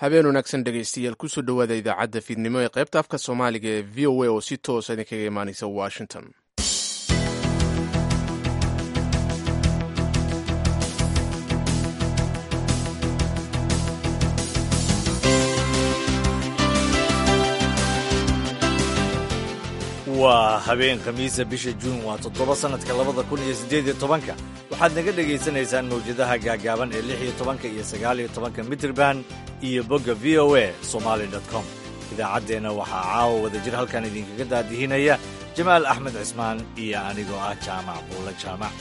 habeen wanaagsan dhegaystayaal kusoo dhowaada idaacadda fiidnimo ee qaybta afka soomaaliga ee v o a oo si toosa idinkaga imaanaysa washington. waa habeen khamiisa bisha juun waa 7 sannadka 2018 waxaad naga dhegaysanaysaan mawjadaha gaagaaban ee 16 iyo 19 mitirban iyo bogga v o a somali.com. idaacaddeenna waxaa caawa wadajir halkan idinkaga daadihinaya jamaal axmed cismaan iyo anigoo ah jaamac buulle jaamac.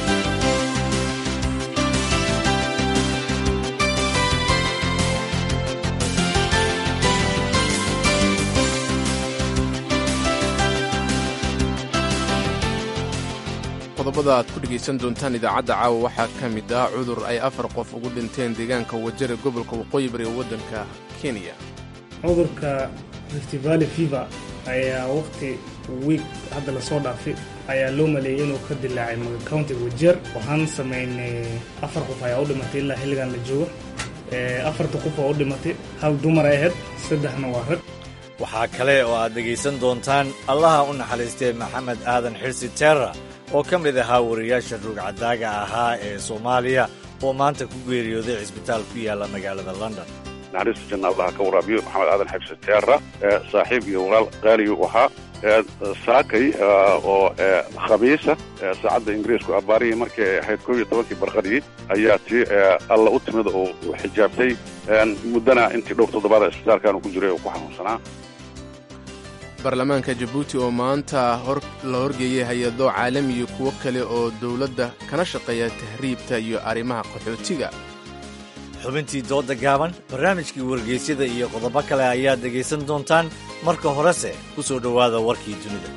qodobada aad ku dhegaysan doontaan idaacadda caawa waxaa ka mid ah cudur ay 4 qof ugu dhinteen deegaanka wajare gobolka waqooyi bari ee waddanka kenya. cudurka Rift Valley fever ayaa waqti week hadda la soo dhaafay ayaa loo maleeyay inuu ka dilaacay Maga County Wajir. waxaan sameynay 4 qof ayaa u dhimatay ilaa xilligan la joogo. 4 qof oo u dhimatay hal dumar ay ahayd 3na waa rag. waxaa kale oo aad dhegaysan doontaan allaha u naxariistay maxamed aadan xirsi teera oo ka mid ahaa wariyaasha ruugcadaaga ahaa ee Soomaaliya oo maanta ku geeriyooday cisbitaal ku yaala magaalada London. naxariista janna allaha ka waraabiyo maxamed aadan xirsi teera saaxiib iyo walaal qaali u ahaa saakay oo khamiisa saacadda ingiriisku abaarihii markii ay ahayd 12 barqadii ayaa tii alla u timid oo xijaabtay muddana intii dhowr toddobaad isbitaalkan ku jiray oo ku xanuunsanaa. baarlamaanka jabuuti oo maanta la horgeeyey hay-ado caalami iyo kuwo kale oo dowladda kana shaqeeya tahriibta iyo arrimaha qaxootiga. xubintii dooda gaaban, barnaamijkii wargeysyada iyo qodobo kale ayaad dhegaysan doontaan. marka horese ku soo dhowaada warkii dunida.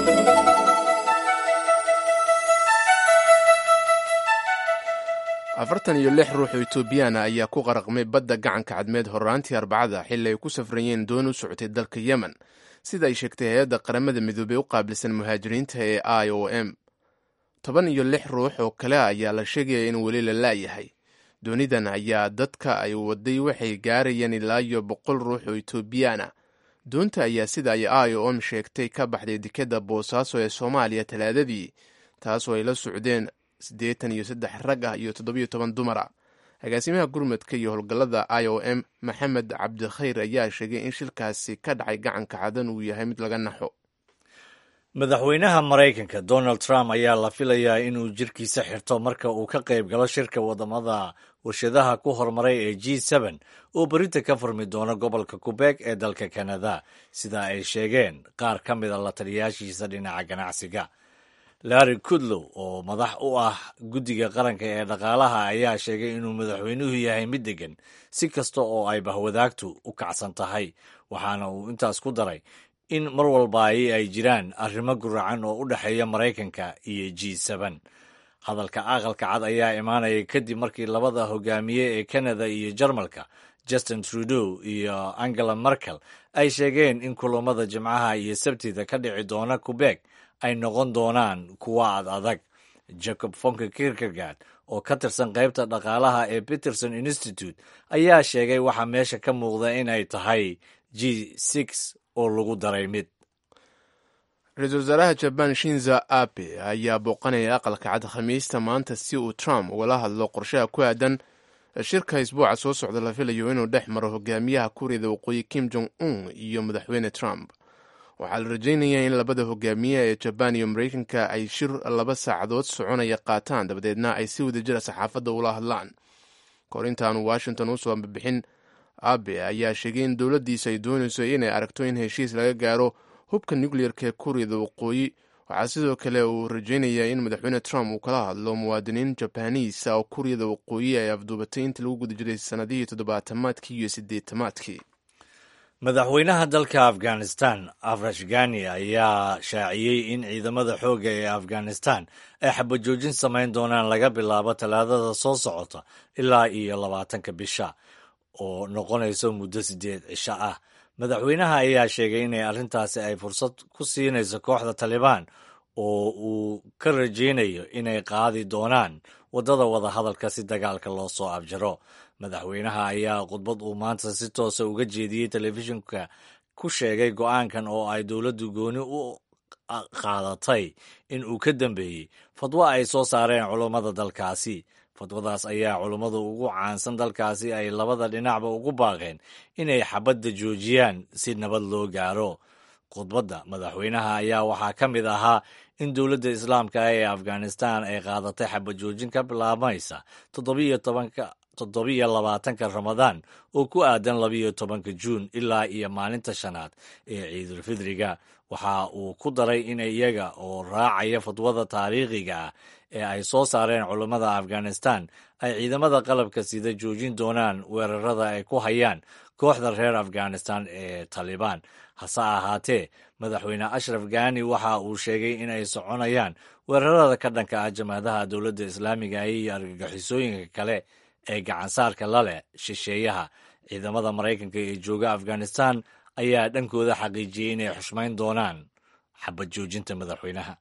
afartan iyo 6 ruux oo Itoobiyaan ayaa ku qaraqmay badda gacanka cadmeed horraantii Arbacada xilli ay ku safrayeen doon u socotay dalka Yemen, sida ay sheegtay hay-adda qaramada midoobay u qaabilsan muhaajiriinta ee IOM. 16 ruux oo kale ayaa la sheegaya in weli la laayahay. doonidan ayaa dadka ay waday waxay gaarayeen ilaa iyo 100 ruux oo Itoobiyaan ah. doonta ayaa sida ay IOM sheegtay ka baxday dekedda Boosaaso ee Soomaaliya Talaadadii, taasoo ay la socdeen 83 rag ah iyo 17 dumar ah. agaasimaha gurmadka iyo howlgallada IOM maxamed cabdikhayr ayaa sheegay in shilkaasi ka dhacay gacanka cadan uu yahay mid laga naxo. madaxweynaha Maraykanka Donald Trump ayaa la filayaa inuu jirkiisa xirto marka uu ka qayb galo shirka wadamada warshadaha ku horumaray ee G7 oo berita ka furmi doona gobolka Quebec ee dalka Canada, sida ay sheegeen qaar ka mid ah la taliyaashiisa dhinaca ganacsiga. Larry Kudlow oo madax u ah guddiga qaranka ee dhaqaalaha ayaa sheegay inuu madaxweynuhu yahay mid degan si kasta oo ay bahwadaagtu u kacsan tahay, waxaana uu intaas ku daray in mar walba ay jiraan arrimo guracan oo u dhexeeya Maraykanka iyo G7. hadalka aqalka cad ayaa imaanaya kadib markii labada hogaamiye ee Canada iyo Jarmalka Justin Trudeau iyo Angela Merkel ay sheegeen in kulamada Jimcaha iyo Sabtida ka dhici doona Quebec ay noqon doonaan kuwa adag. Jacob Fonke Kierkegaard oo ka tirsan qaybta dhaqaalaha ee Peterson Institute ayaa sheegay waxa meesha ka muuqda in ay tahay G6 oo lagu daray mid. ra-iisul wasaaraha Japan Shinzo Abe ayaa booqanaya aqalka cad khamiista maanta si uu Trump ugala hadlo qorshaha ku aadan shirka isbuuca soo socda la filayo inuu dhex maro hogaamiyaha Kuuriyada Waqooyi Kim Jong-un iyo madaxweyne Trump. waxaa la rajaynayaa in labada hogaamiye ee Japan iyo Maraykanka ay shir 2 saacadood soconaya qaataan, dabadeedna ay si wadajira saxaafadda ula hadlaan. kahor intaanu Washington u soo bixin, Abe ayaa sheegay in dowladdiisa ay doonayso inay aragto in heshiis laga gaaro hubka nuclearka ee Kuuriyada Waqooyi. waxaa sidoo kale uu rajaynayaa in madaxweyne Trump uu kala hadlo muwaadiniin Jabaaniisa oo Kuuriyada Waqooyi ay afduubatay intii lagu guda jiray sanadihii 70-maadkii iyo 80-maadkii. madaxweynaha dalka Afghanistan Ashraf Ghani ayaa shaaciyey in ciidamada xoogga ee Afghanistan ay xabajoojin samayn doonaan laga bilaabo Talaadada soo socota ilaa iyo 20 bisha oo noqonayso muddo 8 cisho ah. madaxweynaha ayaa sheegay in arrintaasi ay fursad ku siinayso kooxda Taliban oo uu ka rajaynayo inay qaadi doonaan waddada wadahadalka si dagaalka loo soo afjaro. madaxweynaha ayaa khudbad uu maanta si toosa uga jeediyey telefishinka ku sheegay go'aankan oo ay dowladdu gooni u qaadatay in uu ka dambeeyey fadwo ay soo saareen culummada dalkaasi. fadwadaas ayaa culummadu ugu caansan dalkaasi ay labada dhinacba ugu baaqeen inay xabadda joojiyaan si nabad loo gaaro. khudbadda madaxweynaha ayaa waxaa ka mid ahaa in dowladda islaamka ee afghanistan ay qaadatay xabad joojin ka bilaabmaysa 27 ramadaan oo ku aadan 12 juun ilaa iyo maalinta shanaad ee ciidulfidriga. waxa uu ku daray in iyaga oo raacaya fadwada taariikhiga ah ee ay soo saareen culummada afghanistan ay ciidamada qalabka sida joojin doonaan weerarada ay ku hayaan kooxda reer afghanistan ee talibaan. hase ahaatee madaxweyne ashraf ghani waxa uu sheegay in ay soconayaan weerarada ka dhanka ah jamaadaha dowladda islaamiga iyo argagixisooyinka kale ee gacansaarka la leh shisheeyaha. ciidamada maraykanka ee jooga afghanistan ayaa dhankooda xaqiijiyey inay xushmayn doonaan xabad joojinta madaxweynaha.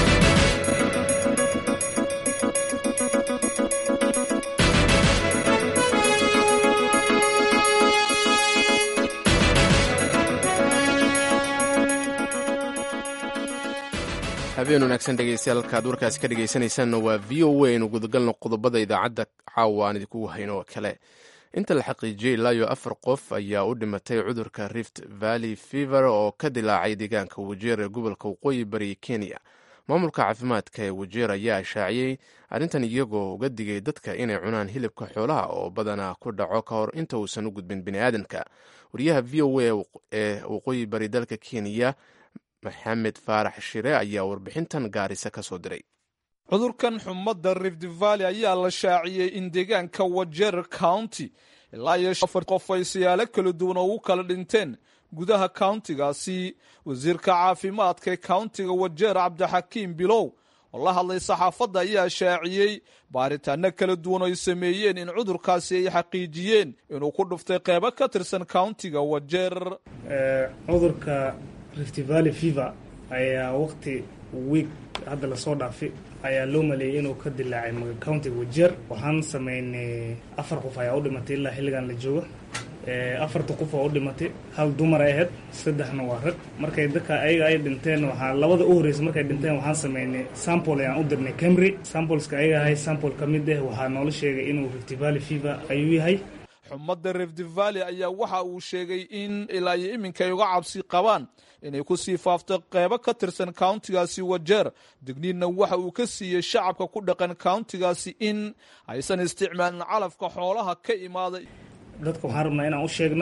habeen wanaagsan dhegeystayaal halkaad warkaasi ka dhegeysanaysaanna waa v o a aynu gudagalno qodobada idaacadda caawa aan idinkugu hayno oo kale. inta la xaqiijiyey ilaa iyo 4 qof ayaa u dhimatay cudurka rift valley fever oo ka dilaacay deegaanka wajeer ee gobolka waqooyi bari kenya. maamulka caafimaadka ee wajeer ayaa shaaciyey arrintan iyagoo uga digay dadka inay cunaan hilibka xoolaha oo badanaa ku dhaco ka hor inta uusan u gudbin bini'aadanka. wariyaha v o a ee waqooyi bari dalka kenya maxamed faarax shire ayaa warbixintan gaarisa ka soo diray. cudurkan xumadda rift valley ayaa la shaaciyey in deegaanka wajeer county ilaa iyo 4 qof ay siyaalo kala duwan oo u kala dhinteen gudaha countigaasi. wasiirka caafimaadka ee countiga wajeer cabdixakiim bilow oo la hadlay saxaafadda ayaa shaaciyey baaritaano kala duwan oo ay sameeyeen in cudurkaasi ay xaqiijiyeen inuu ku dhuftay qeybo ka tirsan countiga wajeer. cudurka rift valley fever ayaa waqti week hadda lasoo dhaafay ayaa loo maleeyay inuu ka dilaacay countiga wajeer. waxaan sameynay 4 qof ayaa u dhimatay ilaa xilligan la joogo. 4 qof oo u dhimatay, hal dumar ay ahayd, 3na waa rag. markay dadka ayaga ay dhinteen waxaa labada u horreysay markay dhinteen waxaan sameynay sample ayaan u dirnay Camry. sampleska ayaga ahay sample ka mid ah waxaa noola sheegay inuu rift valley fever ayuu yahay. xumadda rift valley ayaa waxa uu sheegay in ilaa iyo iminka ay uga cabsi qabaan inay ku sii faafto qeybo ka tirsan countigaasi wajeer. digniinna waxa uu ka siiyey shacabka ku dhaqan countigaasi in aysan isticmaalin calafka xoolaha ka imaaday. dadka waxaan rabnaa inaan u sheegna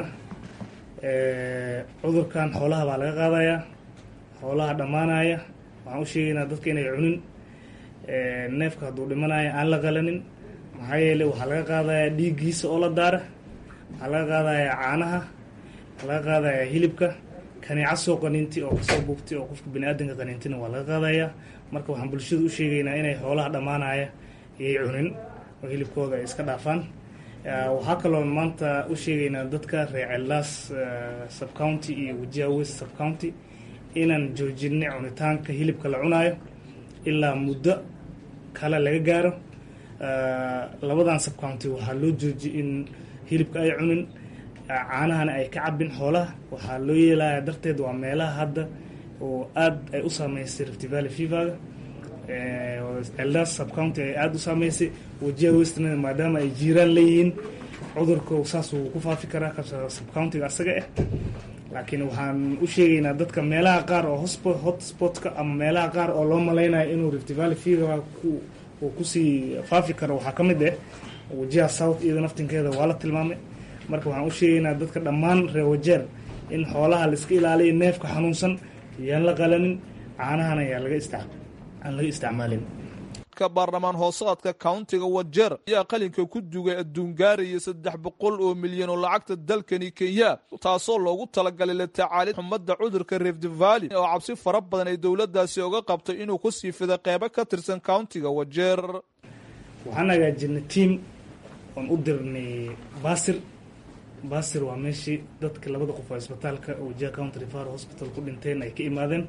cudurkan xoolaha baa laga qaadayaa, xoolaha dhammaanaya. waxaan u sheegaynaa dadka inay cunin neefka hadduu dhimanaya aan la qalanin, maxaa yeeley waxaa laga qaadayaa dhiiggiisa oo la daara, waxaa laga qaadayaa caanaha, waxaa laga qaadayaa hilibka, kaneeca soo qaniinti oo kasoo buugtay oo qofka biniaadanka qaniintina waa laga qaadayaa. marka waxaan bulshada u sheegaynaa inay xoolaha dhammaanaya iyay cunin oo hilibkooda ay iska dhaafaan. waxaa kaloo maanta u sheegaynaa dadka reer Eldas subcounty iyo Wajir West subcounty inaan joojinay cunitaanka hilibka la cunaayo ilaa muddo kale laga gaaro. labadan subcounty waxaa loo joojiyay in hilibka ay cunin, caanahana ay ka cabin xoolaha. waxaa loo yeelaya darteed waa meelaha hadda oo aad ay u saameysay rift valley fever. Eldas subcounty ay aad u saameysay. Wajir Westna maadaama ay jiiraan leeyihiin cudurka saas uu ku faafi karaa subcountiga asaga ah. laakiin waxaan u sheegaynaa dadka meelaha qaar oo hotspotka ama meelaha qaar oo loo malaynayo inuu rift valley fever uu kusii faafi karo waxaa ka mid ah Wajir South iyada naftinkeeda waa la tilmaamay. marka waxaan u sheegaynaa dadka dhammaan reer Wajeer in xoolaha la iska ilaaliyo, neefka xanuunsan yaan la qalanin, caanahana yaa laga isticmaalin. baarlamaan hoosaadka countiga wajeer ayaa qalinka ku dugay adduun gaaraya 300 oo milyan oo lacagta dalkani Kenya, taasoo loogu talagalay la tacaalid xumadda cudurka rift valley oo cabsi fara badan ay dowladdaasi uga qabtay inuu ku sii fido qeybo ka tirsan countiga wajeer. waxaan hagaajinay team oon u dirnay Basir waa meeshii dadka 2 qof oo isbitaalka Wajir County Referral Hospital ku dhinteen ay ka imaadeen.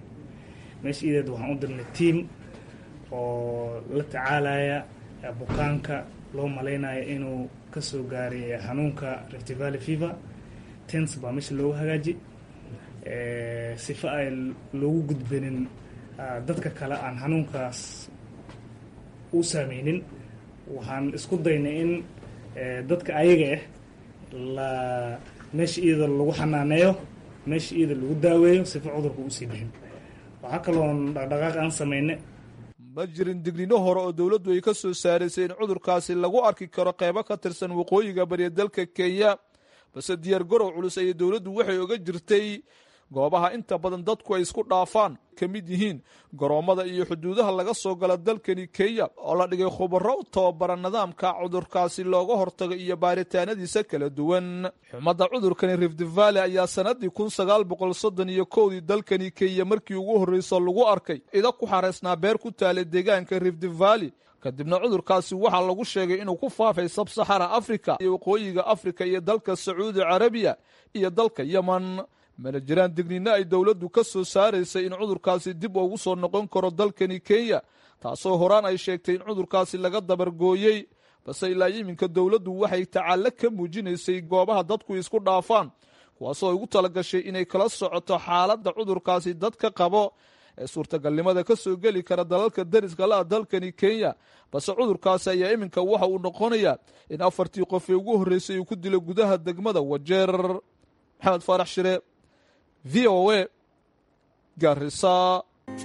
meeshiideed waxaan u dirnay team oo la tacaalaya bukaanka loo malaynayo inuu kasoo gaaray xanuunka Rift Valley fever. Tents baa meesha loogu hagaaji sifa ay loogu gudbinin dadka kale aan xanuunkaas u saameynin. waxaan isku daynay in dadka ayaga la meesha iyada lagu xanaaneeyo, meesha iyada lagu daaweeyo sifa cudurku u sii bixin. waxaa kaloo dhaqdhaqaaq aan samaynay. ma jirin digniino hore oo dowladdu ay ka soo saaraysay in cudurkaasi lagu arki karo qeybo ka tirsan waqooyiga bariya dalka Kenya, balse diyaar garow culus ay dowladdu waxay oga jirtay goobaha inta badan dadku ay isku dhaafaan ka mid yihiin garoomada iyo xuduudaha laga soo gala dalkani Kenya oo la dhigay khubaro u tababaran nidaamka cudurkaasi looga hortago iyo baaritaanadiisa kala duwan. xumada cudurkani Rift Valley ayaa sanadii 1931 dalkani Kenya markii ugu horreysay lagu arkay ida ku xareysnaa beer ku taale deegaanka Rift Valley. kadibna cudurkaasi waxaa lagu sheegay inuu ku faafay Sub-Sahara Africa iyo waqooyiga Afrika iyo dalka Sacuudi Carabiya iyo dalka Yemen. mana jiraan digniino ay dowladdu ka soo saaraysay in cudurkaasi dib ugu soo noqon karo dalkani Kenya, taasoo horaan ay sheegtay in cudurkaasi laga dabargooyey, balse ilaa iminka dowladdu waxay tacaalo ka muujinaysay goobaha dadku isku dhaafaan, kuwaasoo ugu talagashay inay kala socoto xaaladda cudurkaasi dadka qabo ee suurtagalnimada ka soo geli kara dalalka dariska la dalkani Kenya. balse cudurkaasi ayaa iminka waxa uu noqonayaa in 4 qof ee ugu horreysay uu ku dilo gudaha degmada Wajeer. Maxamed Faarax Shire, VOA, Garissa.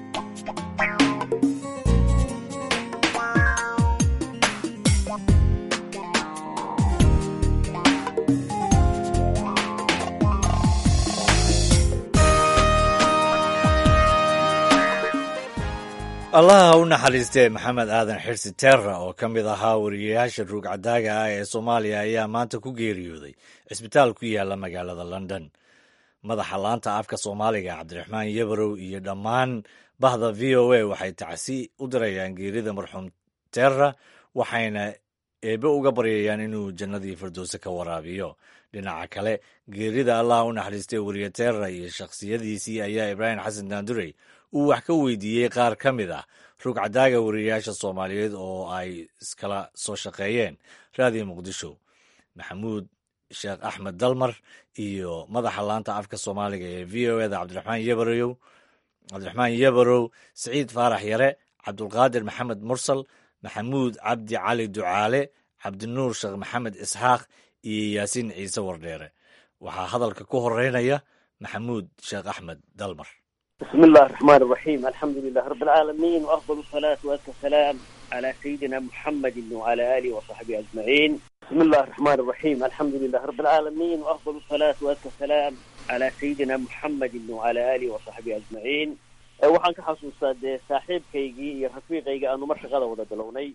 allaha u naxariistee maxamed aadan xirsi teera oo ka mid ahaa wariyayaasha ruugcadaaga ah ee Soomaaliya ayaa maanta ku geeriyooday cisbitaal ku yaala magaalada London. madaxa laanta afka Soomaaliga Cabdiraxmaan Yabarow iyo dhammaan bahda VOA waxay tacsi u dirayaan geerida marxuum teera, waxayna eebe uga baryayaan inuu jannadii firdowsi ka waraabiyo. dhinaca kale, geerida allaha u naxariistee wariye teera iyo shakhsiyadiisii ayaa Ibraahim Xasan Daandurey uu wax ka weydiiyey qaar ka mid ah ruugcadaaga wariyayaasha Soomaaliyeed oo ay iskala soo shaqeeyeen raadiyo Muqdisho, Maxamuud Sheekh Axmed Dalmar iyo madaxa laanta afka Soomaaliga ee VOA-da Cabdiraxmaan Yabarow, Siciid Faarax Yare, Cabdulqaadir Maxamed Mursal, Maxamuud Cabdi Cali Ducaale, Cabdinuur Sheekh Maxamed Isxaaq iyo Yaasiin Ciise Wardheere. waxaa hadalka ku horeynaya Maxamuud Sheekh Axmed Dalmar. بسم الله الرحمن الرحيم الحمد لله رب العالمين وأفضل الصلاة وأزكى السلام على سيدنا محمد وعلى آله وصحبه أجمعين. بسم الله الرحمن الرحيم الحمد لله رب العالمين وأفضل الصلاة وأزكى السلام على سيدنا محمد وعلى آله وصحبه أجمعين. waxaan ka xasuustaa saaxiibkaygii iyo rafiiqayga aanu mar shaqada wada bilownay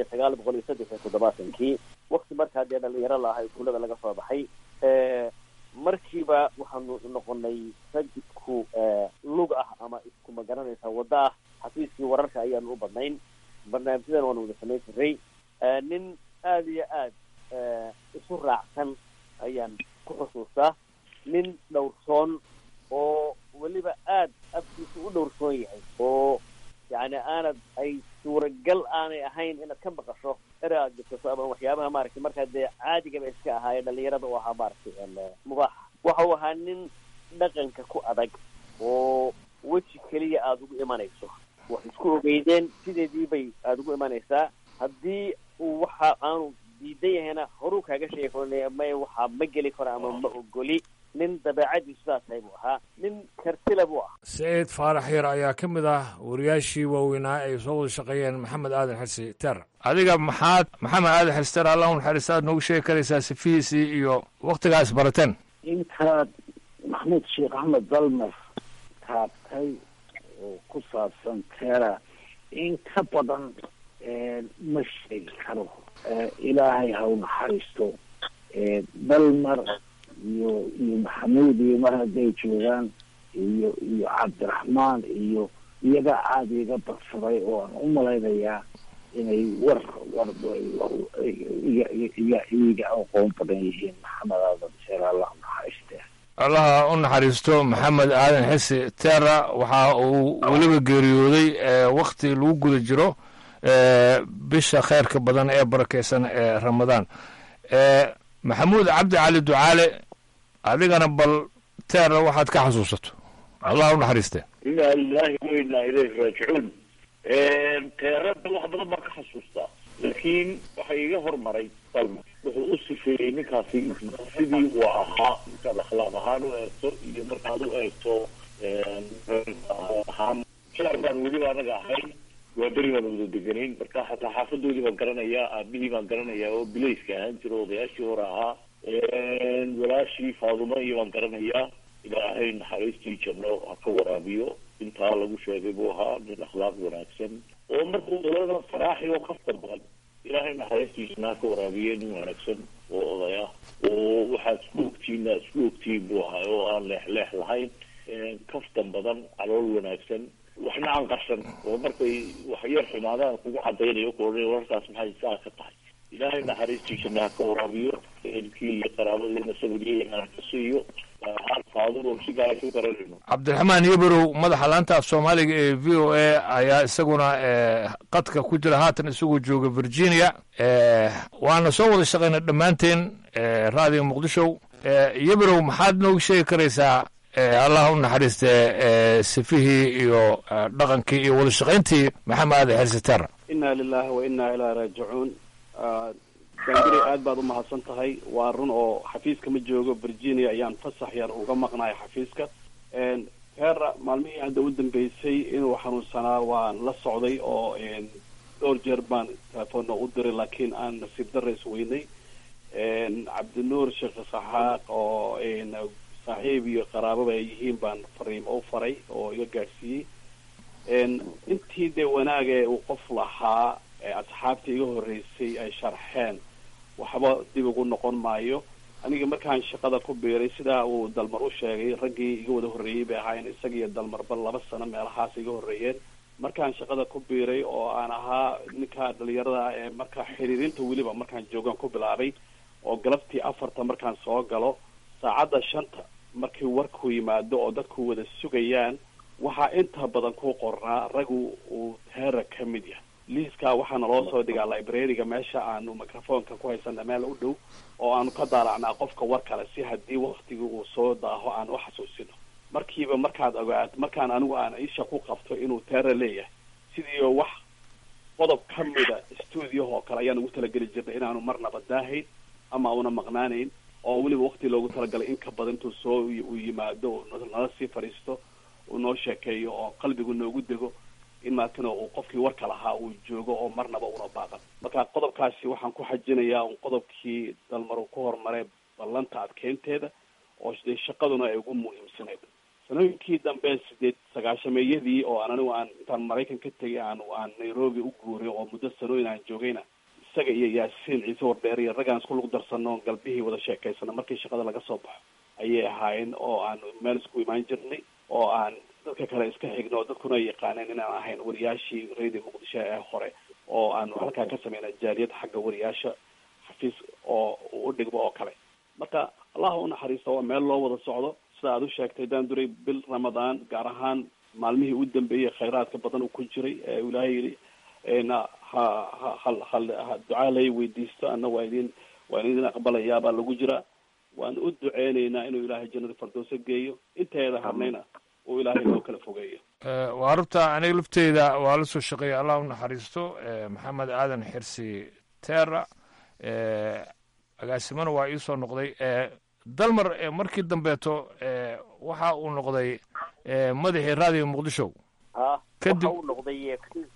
1937 waqti markaa dee dhalinyaro lahay kuulada laga soo baxay. markiiba waxaanu noqonay rag isku lug ah ama isku magaranaysa wada ah. xafiiskii wararka ayaanu u badnayn, barnaamijyadan waanu wada samayn jiray. nin aad iyo aad isu raacsan ayaan ku xusuustaa, nin dhowrsoon oo weliba aad afkiisu u dhowrsoon yahay, oo yani ay suuragal aanay ahayn inaad ka maqasho eraad jirto ama waxyaabaha maaragtay markaa dee caadigaba iska ahaayee dhalinyarada u ahaa maaragtay mubaax. waxa uu ahaa nin dhaqanka ku adag oo weji keliya aada ugu imanayso, wax isku ogeydeen sideedii bay aada ugu imanaysaa. haddii uu waxa aanu diidan yahayna horuu kaaga sheegi karo may waxaa ma geli karo ama ma ogoli. nin dabeecadiisu sidaas tahay buu ahaa, nin kartila buu ah. Siciid Faarax Yare ayaa ka mid ah wariyaashii waaweynaa ay soo wada shaqeeyeen maxamed aadan xirsi teera. adiga maxaad maxamed aadan xirsi teera allah u naxariista aad noogu sheegi karaysaa sifihiisii iyo waktigaas barateen? intaad maxamuud sheekh axmed dalmar taabtay oo ku saabsan teera in ka badan ma sheegi karo. ilaahay ha u naxariisto. dalmar iyo maxamuud iyo mar hadday joogaan iyo cabdiraxmaan iyo iyaga aada iga badsaday oo aan u malaynayaa inay iga aqoon badan yihiin. maxamed aadan teera allah u naxariistee. allaha u naxariisto maxamed aadan xirsi teera waxa uu weliba geeriyooday wakti lagu guda jiro bisha khayrka badan ee barakaysan ee ramadaan. maxamuud cabdi cali ducaale, adigana bal teera waxaad ka xasuusato, allah u naxariiste. inaa lilahi wa inaa ilayhi raajicuun. teerada wax badan baan ka xasuustaa, laakiin waxa iga hormaray dalma. wuxuu u sifeeyey ninkaasi sidii uu ahaa, markaad akhlaaq ahaan u eegto iyo markaad u eegto ahaan. shaar baan weliba anaga ahayn, waa beri baan wada deganayn, marka xataa xaafadoodii baan garanayaa, aabihii baan garanayaa oo bilayska ahaan jira, odayaashii hore ahaa. walaashii faadumo iyo baan garanayaa. ilaahay naxariistii janno ha ka waraabiyo. intaa lagu sheegay buu ahaa nin akhlaaq wanaagsan oo markuu dalada faraaxi oo kafta badan. ilaahay naxariistii janno ha ka waraabiye, nin wanaagsan oo odaya oo waxaad isku ogtiin buu ahaa oo aan leexleex lahayn, kaftan badan, calool wanaagsan, waxna aan qarsan oo markay wax yar xumaadaan kugu cadaynayo kuohanay wararkaas maxay saa ka tahay. ilaahay naxariistii janno ha ka waraabiyo, ehelkii iyo qaraabadiina sabiriyo imaan ka siiyo. cabdiraxmaan yabarow, madaxa laanta af soomaaliga ee v o a ayaa isaguna qadka ku jira, haatan isagoo jooga virginia. waana soo wada shaqayna dhammaanteen raadiyo muqdisho. yabarow, maxaad nooga sheegi karaysaa allah u naxariiste sifihii iyo dhaqankii iyo wada shaqayntii maxamed aadan xirsi teera? inaa lilahi wa inaa ilaa raajicuun. gangari aad baad u mahadsan tahay. waa run oo xafiiska ma joogo, virginia ayaan fasax yar uga maqnahay xafiiska. teera maalmihii hadda u dambeysay inuu xanuunsanaa waan la socday oo dhowr jeer baan telefoonna u diray, laakiin aan nasiib darra isweynay. cabdinuur sheekh saxaaq oo saaxiib iyo qaraababa ay yihiin baan fariimo u faray oo iga gaadhsiiyey. intii dee wanaagee uu qof lahaa asxaabtii iga horreysay ay sharxeen, waxba dib ugu noqon maayo. aniga markaan shaqada ku biiray, sidaa uu dalmar u sheegay, raggii iga wada horreeyey bay ahaayeen, isaga iyo dalmarba 2 sano meelahaas iga horreeyeen. markaan shaqada ku biiray oo aan ahaa ninka dhalinyarada ee markaa xiriirinta weliba markaan joogaan ku bilaabay, oo galabtii 4 markaan soo galo, saacadda 5 markii warku yimaado oo dadku wada sugayaan, waxaa inta badan ku qornaa ragu uu teera ka mid yahay. liiskaa waxaana loo soo dhigaa librariga meesha aanu microfonka ku haysana meel u dhow, oo aanu ka daalacnaa qofka war kale si haddii waktigii uu soo daaho aan u xasuusino. markiiba markaad ogaad, markaan anigu aan isha ku qabto inuu teera leeyahay, sidii wax qodob ka mida stuudiyahoo kale ayaan ugu talageli jirnay inaanu marnaba daahayn ama una maqnaanayn, oo weliba wakti loogu talagalay in ka badan intuu soo u yimaado nala sii fadhiisto, uu noo sheekeeyo oo qalbigu noogu dego in maatana uu qofkii warka lahaa uu joogo oo marnaba una baaqan. marka qodobkaasi waxaan ku xajinayaa un qodobkii dalmar uu ku horumaray ballanta adkeynteeda oo dee shaqaduna ay ugu muhiimsaneyd. sanooyinkii dambe 89-meeyadii oo anigu aan intaan maraykan ka tegay aan nairobi u guuray oo muddo sanooyin aan joogayna, isaga iyo yaasiin ciise wardheer iyo raggaan isku lug darsano galbihii wada sheekaysana markii shaqada laga soo baxo ayay ahaayeen, oo aan meel isku imaan jirnay, oo aan dadka kale iska xigno, dadkuna ay yaqaaneen inaan ahayn wariyaashii radio muqdisho ee hore, oo aan halkaa ka sameynay jaaliyad xagga wariyaasha xafiis oo u dhigmo oo kale. marka allah u naxariisto, waa meel loo wada socdo. sida aad u sheegtay daanduray, bil ramadaan gaar ahaan maalmihii u dambeeyey khayraadka badan uu ku jiray ee ilaahay yidhi ducaa lay weydiisto, anna waa idin aqbalayaa baa lagu jiraa. waan u duceynaynaa inuu ilaahay jannada firdowsa geeyo, inteeda harnayna uu ilaahay loo kala fogeeyo. waa rubta aniga lafteyda waa la soo shaqeeya, allah u naxariisto. maxamed aadan xirsi teera agaasimana waa iisoo noqday. dalmar markii dambeeto waxa uu noqday madaxii raadiyo muqdisho. kadib waxa uu noqday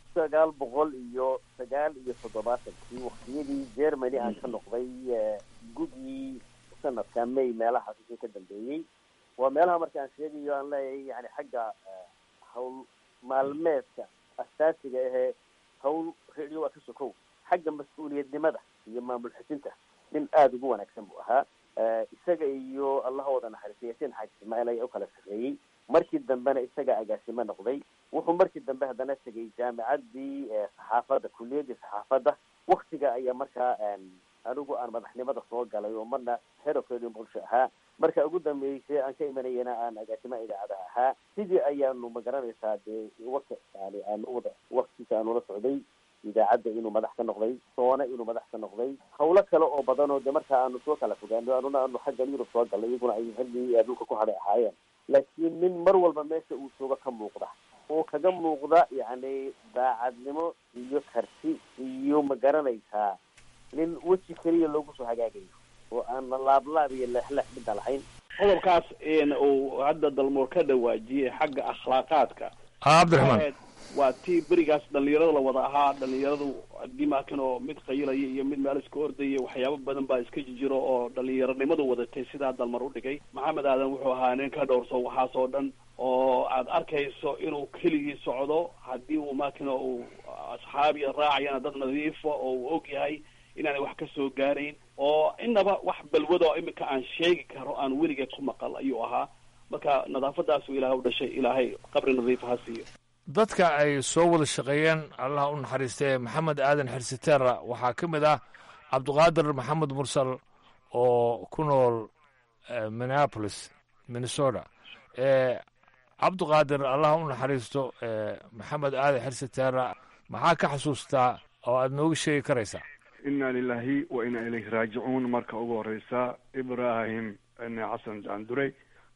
1979 waqtiyadii Germany aan ka noqday gudii sanadka May meelaha ka dambeeyay. waa meelaha markaan sheegayo aan leeyahay yani xagga hawl maalmeedka asaasiga ah, hawl radio waa ka sokow xagga mas'uuliyadnimada iyo maamul xasinta nin aad ugu wanaagsan buu ahaa. isaga iyo allah wada naxariisto xaaj Ismaaciil ay u kala shaqeeyay. markii dambena isaga agaasimo noqday. wuxuu markii dambe haddana tagay jaamacadii saxaafadda, kulliyadii saxaafadda. waktiga ayaa markaa anigu aan madaxnimada soo galay oo marna head of radio muqdisho ahaa. marka ugu dambeysay aan ka imanayana aan agaasimo idaacada ahaa. sidii ayaanu magaranaysaa dee waqti yani aan wada waqtiga aan ula socday. idaacadda inuu madax ka noqday, soona inuu madax ka noqday, hawlo kale oo badan oo de markaa aanu soo kala fogaano, aanu xaggan Yurub soo galnay, iyaguna ay xilligii dhulka ku hadhay ahaayeen. laakiin nin mar walba meesha uu jooga ka muuqda oo kaga muuqda yacni daacadnimo iyo karti iyo ma garanaysaa nin weji keliya loogu soo hagaagayo oo aan laablaab iyo leexleex midna lahayn. qodobkaas uu hadda dalmoor ka dhawaajiyey xagga akhlaaqaadka cabdiraxmaan waa tii berigaas dhalinyarada la wada ahaa. dhalinyaradu dimakan oo mid qayilaya iyo mid meel iska ordaya waxyaabo badan baa iska jiro oo dhalinyaronimadu wadatay sidaa dalmar u dhigay. maxamed aadan wuxuu ahaa nin ka dhowrso waxaas oo dhan oo aad arkayso inuu keligii socdo, haddii uu makina uu asxaabiya raacayana dad nadiifa oo uu og yahay inaanay wax ka soo gaarayn, oo inaba wax balwada oo iminka aan sheegi karo aan weligeed ku maqal ayuu ahaa. marka nadaafadaasu ilaahay u dhashay, ilaahay qabri nadiifa ha siiyo. dadka ay soo wada shaqeeyeen allah u naxariistee maxamed aadan xirsiteera waxaa ka mid ah cabdiqaadir maxamed mursal oo ku nool minneapolis minnesota. cabdiqaadir allah u naxariisto maxamed aadan xirsiteera maxaa ka xasuustaa oo aada nooga sheegi karaysaa? inna lilahi wa inna ilayhi raajicuun. marka ugu horeysa ibrahim xasan jandurey.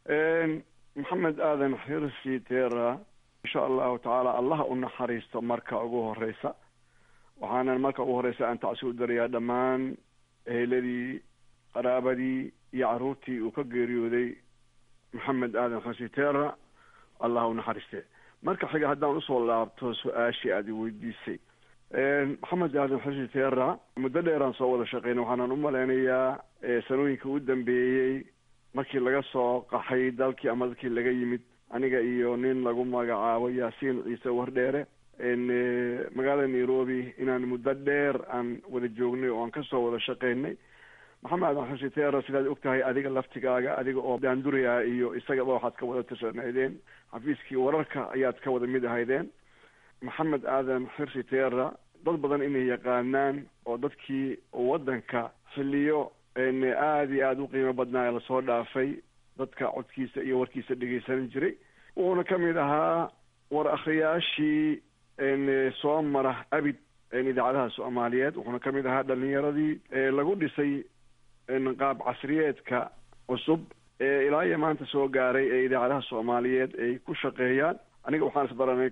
maxamed aadan xirsiteera insha allahu tacaala allah u naxariisto marka ugu horeysa. waxaanan marka ugu horeysa aan tacsi u darayaa dhammaan eheladii, qaraabadii iyo caruurtii uu ka geeriyooday maxamed aadan xirsiteera, allah u naxariiste. marka xiga haddaan usoo laabto su-aashii aad i weydiisay, maxamed aadan xirsiteera muddo dheeraan soo wada shaqeynay. waxaanan u malaynayaa sanooyinka u dambeeyey markii laga soo qaxay dalkii ama dadkii laga yimid, aniga iyo nin lagu magacaabo yaasiin ciise wardheere magaalada nairobi, inaan muddo dheer aan wada joognay oo aan kasoo wada shaqeynay. maxamed aadan xirsiteera sidaad og tahay adiga laftigaaga, adiga oo daanduraya iyo isagaba waxaad ka wada tirsaneydeen xafiiskii wararka ayaad ka wada mid ahaydeen. maxamed aadan xirsiteera dad badan inay yaqaanaan oo dadkii waddanka xilliyo aada iyo aada u qiimo badnaa lasoo dhaafay dadka codkiisa iyo warkiisa dhegeysan jiray. wuxuuna ka mid ahaa war akhriyaashii soo mara abid idaacadaha soomaaliyeed. wuxuuna ka mid ahaa dhalinyaradii lagu dhisay qaab casriyeedka cusub ilaa iyo maanta soo gaaray ee idaacadaha soomaaliyeed ay ku shaqeeyaan. aniga waxaan isbaranay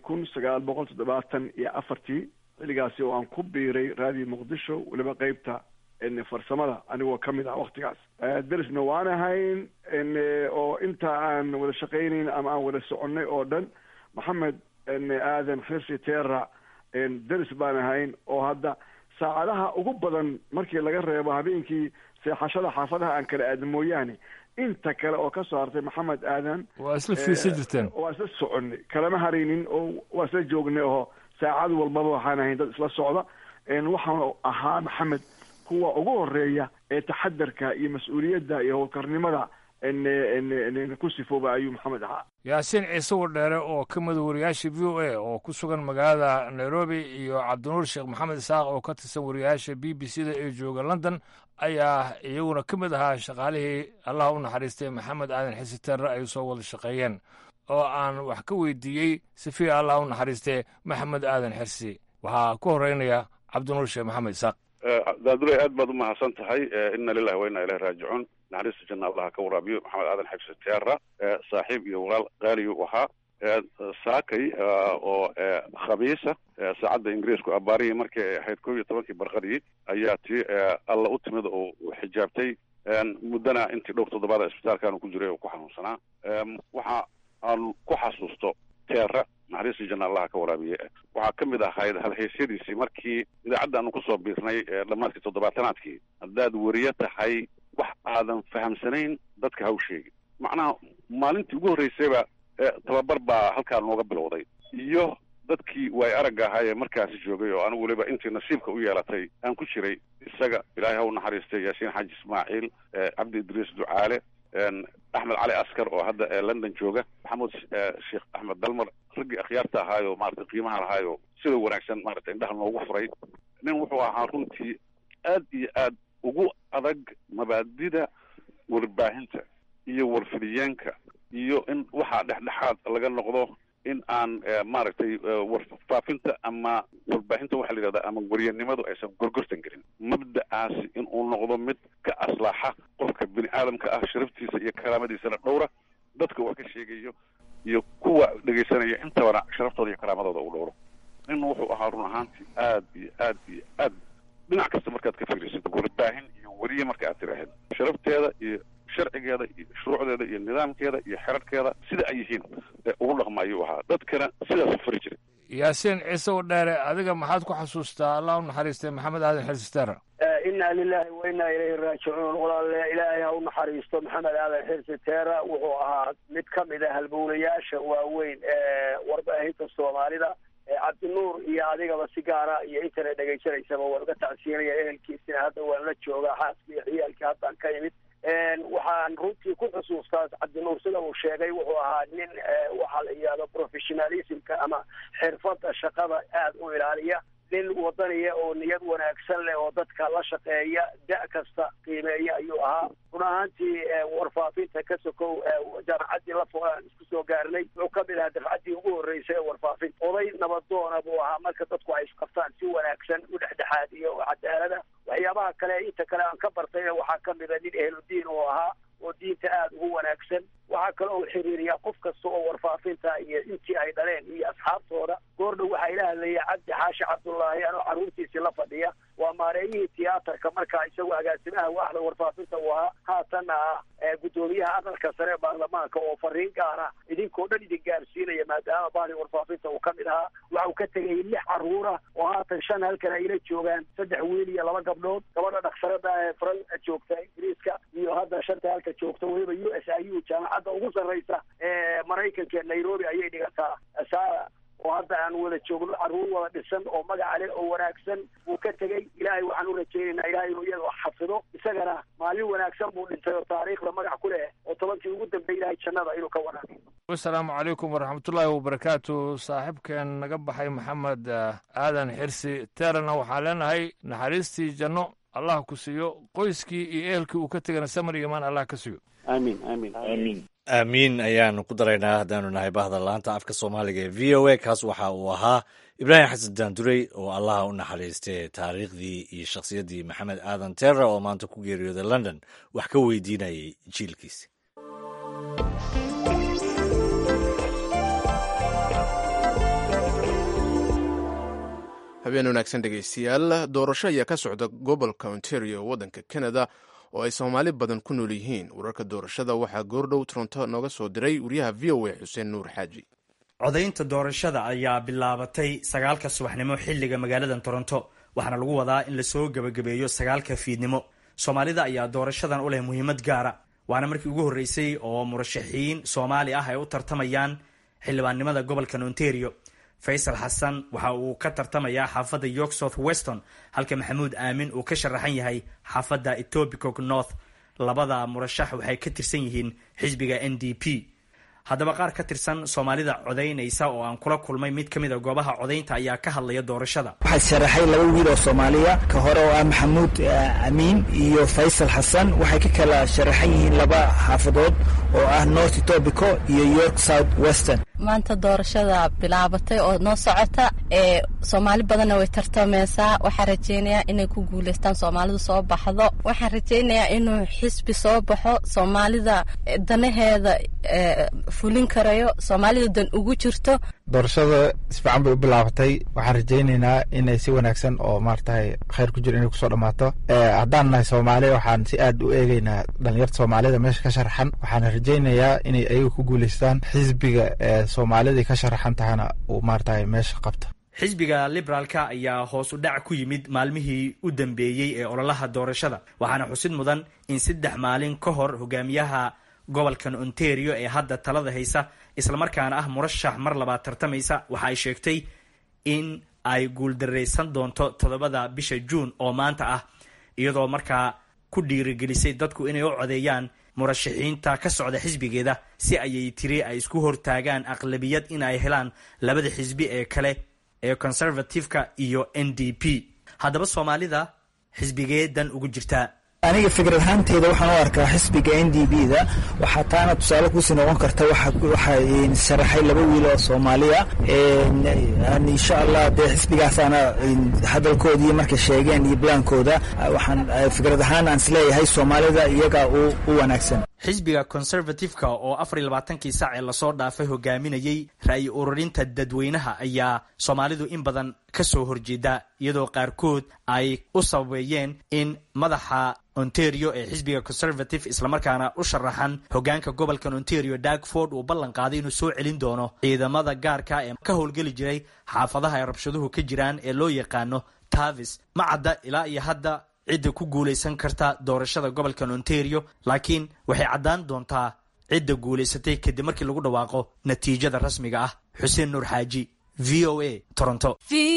1974 xilligaasi oo aan ku biiray raadiyo muqdisho, weliba qeybta farsamada anigoo ka mid ah waktigaas. derisna waan ahayn oo inta aan wada shaqaynayn ama aan wada soconay oo dhan maxamed aadan xirsiteera deris baan ahayn. oo hadda saacadaha ugu badan markii laga reebo habeenkii seexashada xaafadaha aan kala aadin mooyaane, inta kale oo ka soo hartay maxamed aadan waa isla fiirsan jirteen, waa isla soconay, kalama haraynin oo waa isla joognay oo saacad walbaba waxaan ahayn dad isla socda. waxaan ahaa maxamed kuwa ugu horeeya ee taxadarka iyo mas-uuliyadda iyo howlkarnimada ku sifooba ayuu maxamed ahaa. yaasiin ciise wardheere oo ka mid wariyaasha v o a oo ku sugan magaalada nairobi iyo cabdinuur sheekh maxamed isaaq oo ka tirsan wariyaasha b b c da ee jooga london ayaa iyaguna ka mid ahaa shaqaalihii allah u naxariistay maxamed aadan xirsiteera ay soo wada shaqeeyeen, oo aan wax ka weydiiyey sifiya allah u naxariistay maxamed aadan xirsi. waxaa ku horeynaya cabdinuur sheekh maxamed isaaq. daaduley aad baad umahadsan tahay. ina lilahi wa inna ilayhi raajicuun. naxariista janna allah ka waraabiyo. maxamed aadan xirsiteera saaxiib iyo walaal qaaliyu ahaa. saakay oo khamiisa saacadda ingiriisku abaarihii markii ay ahayd 11 barqadii ayaa tii alla u timid oo xijaabtay. muddana intii dhowr toddobaada isbitaalkaanu ku jiray oo ku xanuunsanaa. waxa aan ku xasuusto teera naxariistii janna allah ka waraabiye waxaa ka mid ahayd halhaysyadiisii markii idaacadda aanu kusoo biirnay dhammaadkii 70aadkii. haddaad weriye tahay wax aadan fahamsanayn dadka ha u sheegi. macnaha maalintii ugu horreysayba tababar baa halkaa nooga bilowday, iyo dadkii waay aragga ahaa ee markaasi joogay oo anigu weliba intii nasiibka u yeelatay aan ku jiray. isaga ilaahay ha u naxariistay yaasiin xaaji ismaaciil, cabdi idriis ducaale, axmed cali askar oo hadda london jooga, maxamuud sheekh axmed dalmar, raggii akhyaarta ahaayo maaragtay qiimaha lahaayo sida wanaagsan maaragtay indhaha noogu furay. nin wuxuu ahaa runtii aad iyo aad ugu adag mabaadida warbaahinta iyo warfidiyeenka iyo in waxaa dhexdhexaad laga noqdo in aan maaragtay warfaafinta ama warbaahinta waxa la yidhahda ama waryanimadu aysan gorgortan gelin mabda'aasi in uu noqdo mid ka aslaaxa qofka bini aadamka ah sharaftiisa iyo karaamadiisana dhowra dadka wax ka sheegayo iyo kuwa dhegaysanaya intabana sharaftooda iyo karaamadooda uu dhowro nin wuxuu ahaa run ahaantii aad iyo aad iyo aad dhinac kasta markaad ka fiirisid warbaahin iyo weriye marka aad tiraahid sharafteeda iyo sharcigeeda iyo shuruucdeeda iyo nidaamkeeda iyo xerarkeeda sida ay yihiin ugu dhaqma ayuu ahaa dadkana sidaas u fari jiray yaasiin ciise u dheere adiga maxaad ku xasuustaa allah u naxariistay maxamed aadan xirsisteera inaa lilahi wa inaa ilayhi raajicuun walaale ilaahay ha u naxariisto maxamed aadan xirsisteera wuxuu ahaa mid ka mid a halbowlayaasha waaweyn ee warbaahinta soomaalida cabdinuur iyo adigaba si gaara iyo intana dhegaysanaysaba waan uga tacsiinaya ehelkiisina hadda waan la joogaa xaaska iyo ciyaalkii haddaan ka yimid waxaan runtii ku xusuustaa cabdinuur sida uu sheegay wuxuu ahaa nin waxaa la yidhahdo professionalismka ama xirfada shaqada aada u ilaaliya nin wadaniya oo niyad wanaagsan leh oo dadka la shaqeeya da' kasta qiimeeya ayuu ahaa run ahaantii warfaafinta ka sokow jaamacaddii lafogaan isku soo gaarnay wuxuu ka mid ahaa dafcaddii ugu horreysay ee warfaafinta oday nabadoona buu ahaa marka dadku ay isqabtaan si wanaagsan u dhexdhexaadiyo oo cadaalada waxyaabaha kale inta kale aan ka bartay waxaa ka mid a nin ehludiin oo ahaa oo diinta aada ugu wanaagsan waxaa kale oo xiriiriyaa qof kasta oo warfaafinta iyo intii ay dhaleen iyo asxaabtooda goordhow waxaa ila hadlayay cabdi xaashi cabdullaahi anoo carruurtiisii la fadhiya waa maareeyihii tiyaatarka markaa isagoo agaasimaha waaxda warfaafinta uu ahaa haatanna ah guddoomiyaha aqalka sare ee baarlamaanka oo fariin gaara idinkoo dhan idin gaarsiinaya maadaama bahdi warfaafinta uu ka mid ahaa waxa uu ka tegay 6 carruura oo haatan 5 halkan ayla joogaan 3 wiil iyo 2 gabdhood gabadha dhakhtarada ee faran joogta ingiriiska iyo hadda 5 halka joogta weliba USIU jaamacadda ugu sarreysa ee maraykanka Nairobi ayay dhigataa saara oo hadda aan wada joogno carruur wada dhisan oo magaca leh oo wanaagsan buu ka tegey ilaahay waxaan u rajaynaynaa ilaahay inuu iyada xafido isagana maalin wanaagsan buu dhintay oo taariikhda magac ku leh oo 10kii ugu dambeeyay ilaahay jannada inuu ka waraabiyo asalaamu calaykum waraxmatullaahi wabarakaatu saaxiibkeen naga baxay maxamed aadan xirsi teerana waxaan leenahay naxariistii janno allah ku siiyo qoyskii iyo ehelkii uu ka tegana samar iyo imaan allah ka siiyo amiin amiin amiin aamiin ayaanu ku daraynaa haddaanu nahay bahda laanta afka soomaaliga ee v o a kaas waxa uu ahaa ibraahim xasan daandurey oo allaha u naxariistay taariikhdii iyo shakhsiyaddii maxamed aadan teera oo maanta ku geeriyooday london wax ka weydiinayay jiilkiisi habeen wanaagsan dhegaystayaal doorasho ayaa ka socda gobolka ontario waddanka canada oo ay soomaali badan ku nool yihiin wararka doorashada waxaa goordhow toronto nooga soo diray wariyaha v o a xuseen nuur xaaji codaynta doorashada ayaa bilaabatay 9 subaxnimo xilliga magaalada toronto waxaana lagu wadaa in lasoo gebagabeeyo 9 fiidnimo soomaalida ayaa doorashadan u leh muhiimad gaara waana markii ugu horreysay oo murashaxiin soomaali ah ay u tartamayaan xildhibaannimada gobolka ontario faysal xasan waxa uu ka tartamayaa xaafadda york south weston halka maxamuud aamin uu ka sharaxan yahay xaafadda etobicoke north labada murashax waxay ka tirsan yihiin xisbiga NDP haddaba qaar ka tirsan soomaalida codaynaysa oo aan kula kulmay mid ka mid a goobaha codaynta ayaa ka hadlaya doorashada waxaa sharaxay 2 wiil oo Soomaaliya ka hore oo ah Maxamuud Amiin iyo Faysal Xasan waxay ka kala sharaxan yihiin 2 xaafadood oo ah North Etobicoke iyo York South Western maanta doorashada bilaabatay oo noo socota ee Soomaali badan way tartamaysaa waxaan rajeynayaa inay ku guuleystaan Soomaalidu soo baxdo waxaan rajeynayaa inuu xisbi soo baxo Soomaalida danaheeda fulin karayo Soomaalida dan ugu jirto doorashada si fiican bay u bilaabatay waxaan rajeynaynaa inay si wanaagsan oo maartay khayr ku jiro inay ku soo dhamaato haddaan nahay Soomaali waxaan si aad u eegaynaa dhalinyarada Soomaalida meesha ka sharaxan waxaan rajeynayaa inay ayagu ku guuleystaan xisbiga Soomaalida ka sharaxan tahana uu maartay meesha qabta xisbiga liberaalka ayaa hoos u dhac ku yimid maalmihii u dambeeyay ee ololaha doorashada waxaana xusid mudan in 3 maalin ka hor hogaamiyaha gobolkan Ontario ee hadda talada haysa isla markaana ah murashax mar labaad tartamaysa waxa ay sheegtay in ay guuldareysan doonto 7 bisha June oo maanta ah iyadoo markaa ku dhiirigelisay dadku inay u codeeyaan murashaxiinta ka socda xisbigeeda si ayay tiri ay isku hortaagaan aqlabiyad in ay helaan labada xisbi ee kale ee conservative-ka iyo NDP haddaba Soomaalida xisbigeedan ugu jirta aniga fikrad ahaanteeda waxaan u arkaa xisbiga NDP-da waxaa taana tusaale kusii noqon karta waxaa sharaxay 2 wiil oo Soomaaliya insha Allah dee xisbigaasaana hadalkoodii markay sheegeen iyo blaankooda waxaan fikrad ahaan aan isleeyahay Soomaalida iyaga u wanaagsan. xisbiga conservative-ka oo 24kii saac ee lasoo dhaafay hogaaminayay ra'yi ururinta dadweynaha ayaa Soomaalidu in badan ka soo horjeeda iyadoo qaarkood ay u sababeeyeen in madaxa Ontario ee xisbiga conservative isla markaana u sharaxan hogaanka gobolka Ontario Doug Ford uu ballan qaaday inuu soo celin doono ciidamada gaarka ee ka howlgali jiray xaafadaha ay rabshaduhu ka jiraan ee loo yaqaano Tavis. Ma cadda ilaa iyo hadda cidda ku guuleysan karta doorashada gobolka Ontario, laakiin waxay caddaan doontaa cidda guuleysatay kadib markii lagu dhawaaqo natiijada rasmiga ah. Xuseen Nuur Xaaji, VOA, Toronto.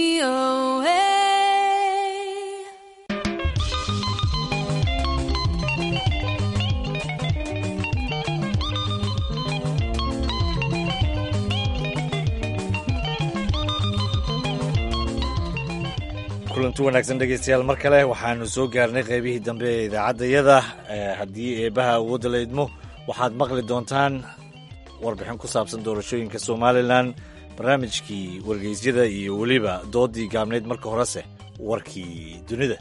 kulanti wanaagsan dhegeystayaal mar kale waxaanu soo gaarnay qaybihii dambe ee idaacaddayada. haddii eebaha awoodda la idmo waxaad maqli doontaan warbixin ku saabsan doorashooyinka Somalilan, barnaamijkii wargeysyada iyo weliba doodii gaabneyd. marka horese warkii dunida.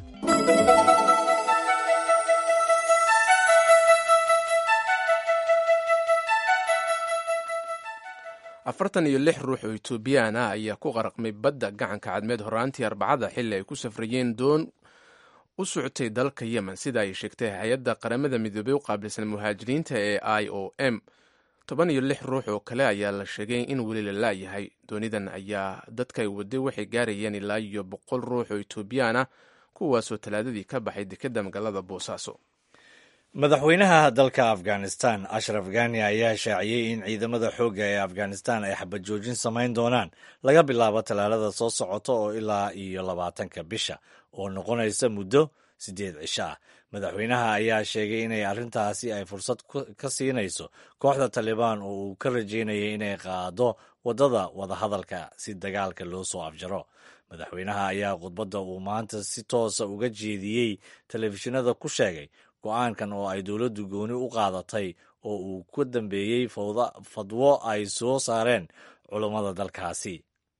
46 ruux oo Itoobiyaan ah ayaa ku qaraqmay badda gacanka cadmeed horaantii Arbacada xilli ay ku safrayeen doon u socotay dalka Yemen, sida ay sheegtay hay-adda qaramada midoobay u qaabilsan muhaajiriinta ee IOM. 16 ruux oo kale ayaa la sheegay in weli la laayahay. doonidan ayaa dadkay waday waxay gaarayeen ilaa iyo 100 ruux oo Itoobiyaan ah, kuwaasoo talaadadii ka baxay dekedda magaalada Boosaaso. madaxweynaha dalka Afghanistan Ashraf Ghani ayaa shaaciyey in ciidamada xoogga ee Afghanistan ay xabad joojin samayn doonaan laga bilaabo talaalada soo socota oo ilaa iyo 20 bisha oo noqonaysa muddo 8 cisho ah. madaxweynaha ayaa sheegay inay arrintaasi ay fursad ka siinayso kooxda Taliban oo uu ka rajeynayay inay qaado wadada wadahadalka si dagaalka loo soo afjaro. madaxweynaha ayaa khudbadda uu maanta si toosa uga jeediyey telefishinada ku sheegay go-aankan oo ay dowladdu gooni u qaadatay oo uu ka dambeeyey fadwo ay soo saareen culummada dalkaasi.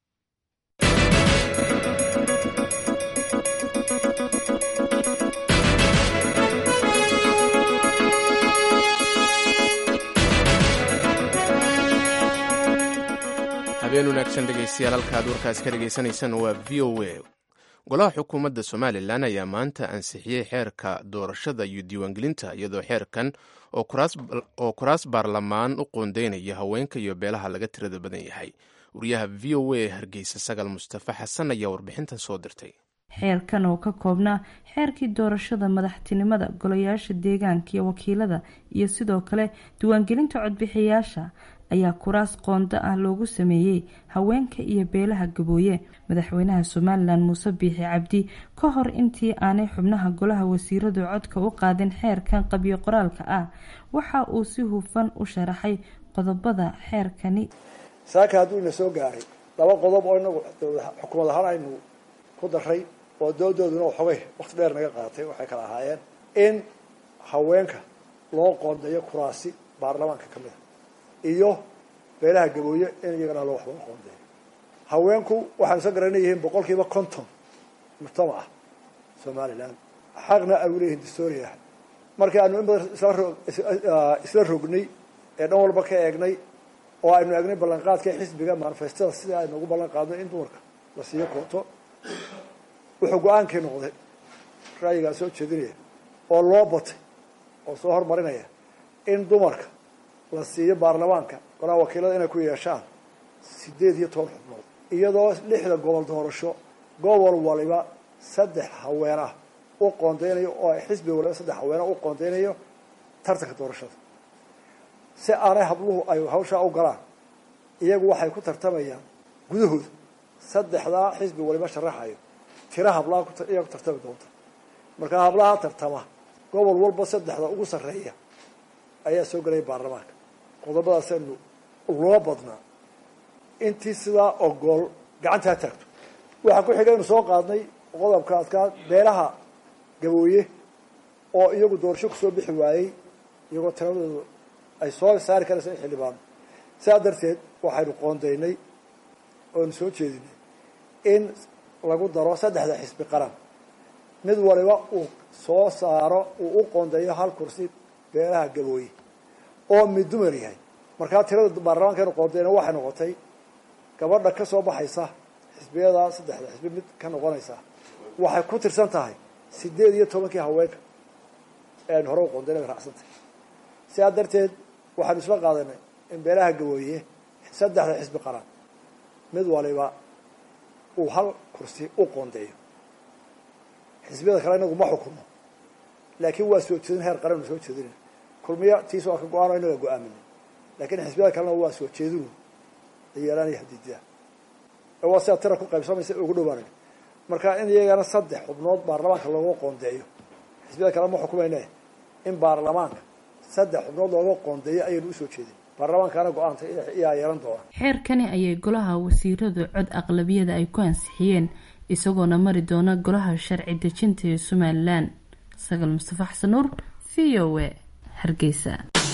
habeen wanaagsan dhegeystayaal, halkaad warkaas ka dhegaysanaysaan waa VOA. golaha xukuumadda Somalilan ayaa maanta ansixiyey xeerka doorashada iyo diiwaangelinta, iyadoo xeerkan oo kuraas baarlamaan u qoondeynaya haweenka iyo beelaha laga tirada badan yahay. wariyaha VOA Hargeysa Sagal Mustafa Xasan ayaa warbixintan soo dirtay. xeerkan oo ka koobnaa xeerkii doorashada madaxtinimada, golayaasha deegaanka iyo wakiilada, iyo sidoo kale diiwaangelinta codbixiyayaasha ayaa kuraas qoonda ah loogu sameeyey haweenka iyo beelaha gabooye. madaxweynaha Somalilan Muuse Biixi Cabdi ka hor intii aanay xubnaha golaha wasiiradu codka u qaadin xeerkan qabyo qoraalka ah, waxa uu si hufan u sharaxay qodobada xeerkani. saaka hadduu ina soo gaaray 2 qodob oo inagu xukuumad ahaan aynu ku daray oo doodooduna waxoogay waqti dheer naga qaadatay. waxay kala ahaayeen in haweenka loo qoondeeyo kuraasi baarlamaanka ka mid ah iyo beelaha gabooye in iyagana loo waxba qoondeeyo. haweenku waxaan soo garanayeen 50% mujtamaca Somaliland xaqna ay u leeyihiin dastuuriga. markii aanu in badan isla rognay ee dhan walba ka eegnay oo aynu eegnay ballanqaadka xisbiga manifestada sida ay nagu ballan qaadeen in dumarka la siiyo kooto, wuxuu go-aankii noqday ra'yigaa soo jeedinaya oo loo batay oo soo hormarinaya in dumarka la siiyo baarlamaanka golaha wakiilada inay ku yeeshaan 18 xubnood, iyadoo 6 gobol doorasho gobol waliba 3 haween ah u qoondeynayo oo ay xisbi waliba 3 haween u qoondeynayo tartanka doorashada. si aanay habluhu ay hawsha u galaan, iyagu waxay ku tartamayaan gudahooda 3 xisbi waliba sharaxayo tira hablaha iyagu ku tartami doonta. marka hablaha tartama gobol walba 3 ugu sarreeya ayaa soo galay baarlamaanka. qodobadaas loo badnaa intii sidaa ogol gacanta taagto. waxaa ku xigay inuu soo qaadnay qodobka adkaa beelaha gabooye oo iyagu doorasho kusoo bixi waayey iyagoo tiradoodu ay soo saari karayso in xildhibaan sidaa darteed waxaynu qoondaynay oonu soo jeedinay in lagu daro 3 xisbi qaran mid waliba uu soo saaro uu u qoondeeyo hal kursi beelaha gabooye oo mid dumar yahay markaa tirada baarlamaankeenu qoondayna waxay noqotay gabadha ka soo baxaysa xisbiyada 3 xisbi mid ka noqonaysa waxay ku tirsan tahay 18 haweenka ee hore u qoondayna raacsantahay sidaa darteed waxaanu isla qaadanay in beelaha gabooye 3 xisbi qaran mid waliba uu hal kursi u qoondeeyo xisbiyada kale inagu ma xukumo laakiin waa soo jeedin heer qaran soo jeedin kulmiya tiisoo ka go'aano inaga go'aaminay laakiin xisbiyada kalena waa soo jeedin iyana hadiida oo si tira ku qaybsamaysa ugu dhawaan marka in iyagana 3 xubnood baarlamaanka looga qoondeeyo xisbiyada kale ma xukumayna in baarlamaanka 3 xubnood looga qoondeeyo ayuu soo jeedin baarlamaankana go'aanta ayaa yeelan doona xeerkani ayay golaha wasiiradu cod aqlabiyada ay ku ansixiyeen isagoona mari doona golaha sharci dejinta ee Somaliland Sagal Mustafa Xasan Nuur VOA Hargeysa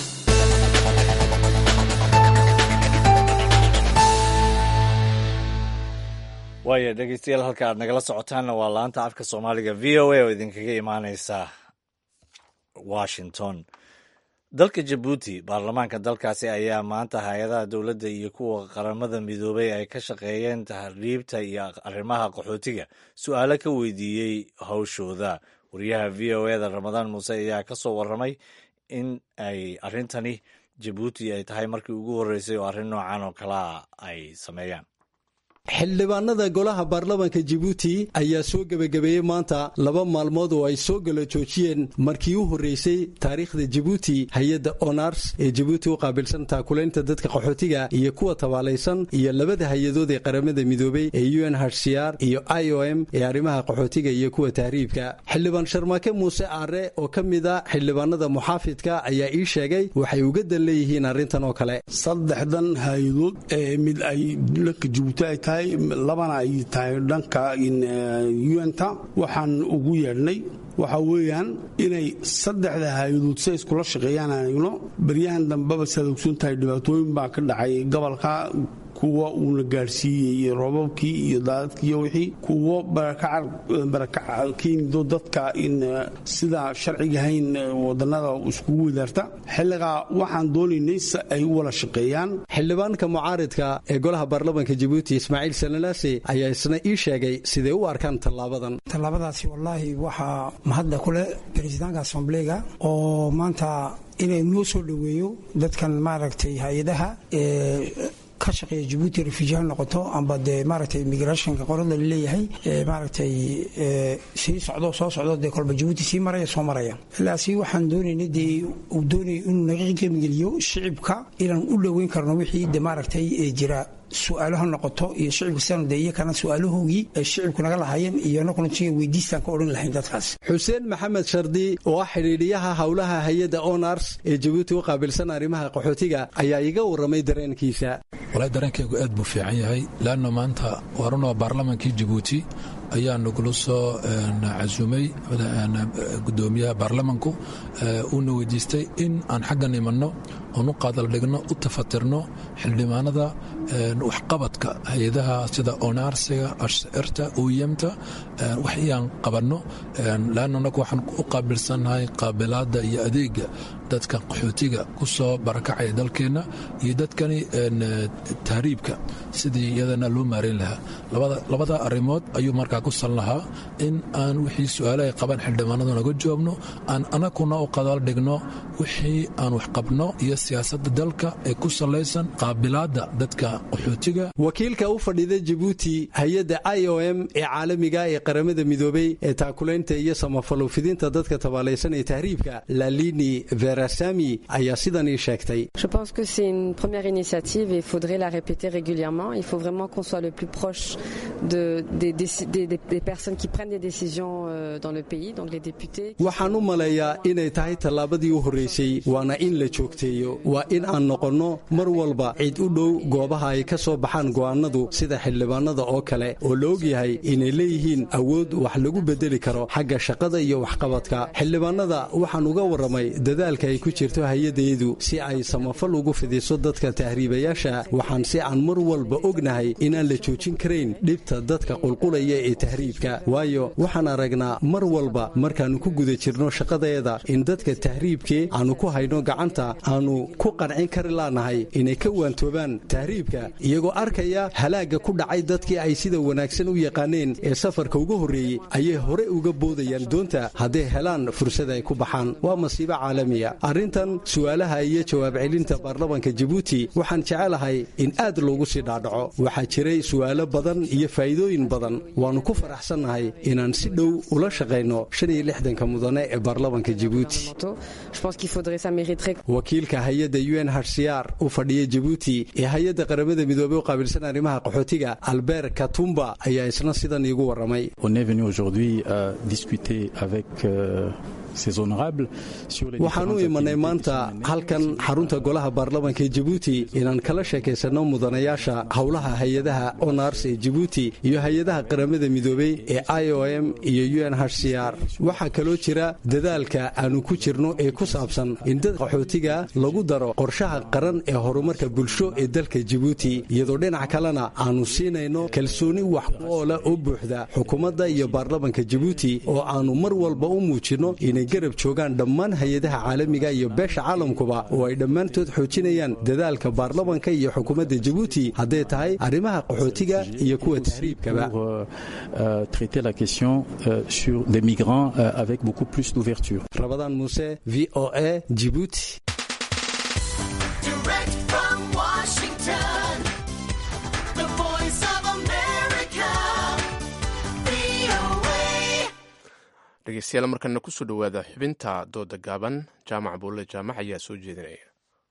waaya dhegeystayaal halka aad nagala socotaanna waa laanta afka Soomaaliga VOA oo idinkaga imaaneysa Washington dalka Djibouti baarlamaanka dalkaasi ayaa maanta hay'adaha dawladda iyo kuwa qaramada midoobay ay ka shaqeeyeen tahriibta iyo arrimaha qaxootiga su'aalo ka weydiiyey hawshooda wariyaha VOA-da Ramadaan Muuse ayaa ka soo warramay in ay arrintani Djibouti ay tahay markii ugu horreysay oo arrin noocan oo kala ay sameeyaan xildhibaanada golaha baarlamaanka Djibouti ayaa soo gabagabeeyay maanta 2 maalmood oo ay soo gala joojiyeen markii u horeysay taariikhda Djibouti hay'adda Honors ee Djibouti u qaabilsan taakuleynta dadka qaxootiga iyo kuwa tabaalaysan iyo labada hay'adood ee qaramada midoobay ee UNHCR iyo IOM ee arrimaha qaxootiga iyo kuwa tahriibka xildhibaan Sharmaake Muuse Aare oo kamid ah xildhibaanada muxaafidka ayaa ii sheegay waxay uga dan leeyihiin arrintan oo kale 3 hay'adood ee mid ay dalka Djibouti labana ay tahay dhanka UN-ta waxaan ugu yeedhnay waxa weeyaan inay 3 hay'adood si iskula shaqeeyaan ayno baryahan dambaba sadogsan tahay dhibaatooyin baa ka dhacay gobolka kuwa uu la gaarsiiyay roobabkii iyo daadadkii wixii kuwa barakac keenido dadka in sida sharciga hayn wadanada isku wadaarta xilliga waxaan doonaynay ay wada shaqeeyaan xildhibaanka mucaaridka ee golaha baarlamaanka Djibouti Ismaaciil Sanalaasi ayaa isna ii sheegay sidee u arkaan tallaabadaasi wallahi waxa mahadda kule presidentka assemblyga oo maanta inay noo soo dhaweeyo dadkan maaragtay hay'adaha ka shaqeeya Djibouti refugee noqoto amba de maaragtay immigration ka qorada leeyahay maaragtay soo socdo de kolba Djibouti si maraya ilaa si waxaan doonaynay uu doonay inuu naga qiimgeliyo shicibka inaan u dhaweyn karno wixii de maaragtay jira su'aalaha noqoto iyo shicibka sanadda iyo kana su'aalahoogii shicibku naga lahaayeen iyo noqon jiray weydiistan ka oran lahayn dadkaas Xuseen Maxamed Shardi oo xiriiriyaha hawlaha hay'adda Honors ee Djibouti u qaabilsan arrimaha qaxootiga ayaa iga waramay dareenkiisa walaal dareenkaygu aad buu fiican yahay laana maanta warano baarlamaankii Djibouti ayaa nagula soo casuumay gudoomiyaha baarlamaanku uu weydiistay in aan xaggan imanno oo u qaadal dhigno u tafatirno xildhibaanada waxqabadka hay'adaha sida Honors-ga HCR-ta UM-ta waxaan qabanno laana anagu waxaan u qaabilsanahay qaabilaada iyo adeega dadka qaxootiga ku soo barakacay dalkeena iyo dadkani tahriibka sidii iyadana loo maareyn lahaa labada arrimood ayuu markaa ku san lahaa in aan wixii su'aalo ay qabaan xildhibaanadu naga jawaabno aan anaguna u qadaal dhigno wixii aan wax qabno iyo siyaasadda dalka ee ku salaysan qaabilaada dadka qaxootiga wakiilka u fadhida Djibouti hay'adda IOM ee caalamiga ee qaramada midoobay ee taakuleynta iyo samafalowfidinta dadka tabaalaysan ee tahriibka Lalini Verasami ayaa sidan ii sheegtay Je pense que c'est une première initiative et il faudrait la répéter régulièrement. Il faut vraiment qu'on soit le plus proche des des personnes qui prennent des décisions dans le pays, donc les députés. waxaan u maleeyaa inay tahay tallaabadii u horreysay waana in la joogteeyo waa in aan noqonno mar walba cid u dhow goobaha ay ka soo baxaan go'aanadu sida xildhibaanada oo kale oo la ogyahay inay leeyihiin awood wax lagu bedeli karo xagga shaqada iyo waxqabadka xildhibaanada waxaan uga warramay dadaalka ay ku jirto hay-addeedu si ay samafal ugu fidiso dadka tahriibayaasha waxaan si aan mar walba ognahay inaan la joojin karayn dhibta dadka qulqulaya ee tahriibka waayo waxaan aragnaa mar walba markaannu ku guda jirno shaqadeeda in dadka tahriibkee aannu ku hayno gacanta aannu ku qancin kari laanahay inay ka waantoobaan tahriibka iyagoo arkaya halaagga ku dhacay dadkii ay sida wanaagsan u yaqaaneen ee safarka ugu horreeyey ayay hore uga boodayaan doonta hadday helaan fursad ay ku baxaan waa masiibo caalamiya arrintan su'aalaha iyo jawaab celinta baarlamaanka jabuuti waxaan jecelahay in aad loogu sii dhaadhaco waxaa jiray su'aalo badan iyo faa'iidooyin badan waannu ku faraxsannahay inaan si dhow ula shaqayno 56 mudane ee baarlamaanka jabuuti wakiilka hay-adda UNHCR u fadhiya jabuuti ee hay-adda qaramada midoobey u qaabilsan arrimaha qaxootiga Albert Katumba ayaa isna sidan iigu warramay waxaan u imanay maanta halkan xarunta golaha baarlamaanka ee jabuuti inaan kala sheekaysanno mudanayaasha howlaha hay-adaha onars ee jabuuti iyo hay-adaha qaramada midoobey ee IOM iyo UNHCR waxaa kaloo jira dadaalka aanu ku jirno ee ku saabsan in dad qaxootiga lagu daro qorshaha qaran ee horumarka bulsho ee dalka jabuuti iyadoo dhinac kalena aanu siinayno kalsooni wax ku oola oo buuxda xukuumadda iyo baarlamaanka jabuuti oo aanu mar walba u muujinno inay garab joogaan dhammaan hay-adaha caalamiga iyo beesha caalamkuba oo ay dhammaantood xoojinayaan dadaalka baarlamaanka iyo xukuumadda jabuuti hadday tahay arrimaha qaxootiga iyo kuwa tahriibkaba rabadaan muuse VOA Djibouti dhegeystayaal markana ku soo dhowaada xubinta dooda gaaban jaamac buulle jaamac ayaa soo jeedinaya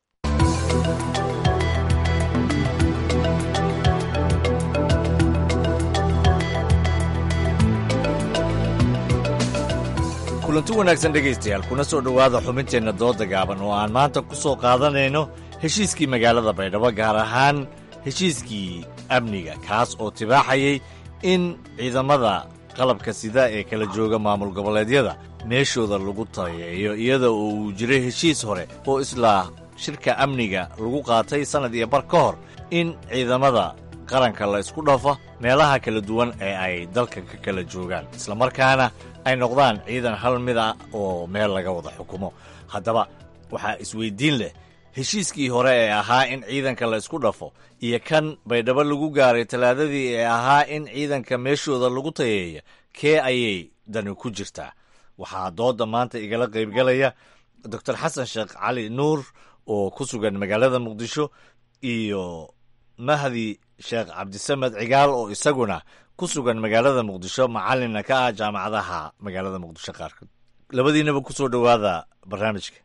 kulanti wanaagsan dhegaystayaal kuna soo dhowaada xubinteenna dooda gaaban oo aan maanta ku soo qaadanayno heshiiskii magaalada baydhabo gaar ahaan heshiiskii amniga kaas oo tibaaxayay in ciidamada qalabka sida ee kala jooga maamul goboleedyada meeshooda lagu tayeeyo iyada oo uu jiray heshiis hore oo isla shirka amniga lagu qaatay sannad iyo bar ka hor in ciidamada qaranka la isku dhafo meelaha kala duwan ee ay dalka ka kala joogaan islamarkaana ay noqdaan ciidan hal mid ah oo meel laga wada xukumo haddaba waxaa isweyddiin leh heshiiskii hore ee ahaa in ciidanka la isku dhafo iyo kan baydhabo lagu gaaray talaadadii ee ahaa in ciidanka meeshooda lagu tayeeya kee ayay dani ku jirtaa waxaa dooda maanta igala qaybgalaya doctor xasan sheekh cali nuur oo ku sugan magaalada muqdisho iyo mahdi sheekh cabdisamed cigaal oo isaguna ku sugan magaalada muqdisho macallinna ka ah jaamacadaha magaalada muqdisho qaarkood labadiinaba ku soo dhowaada barnaamijka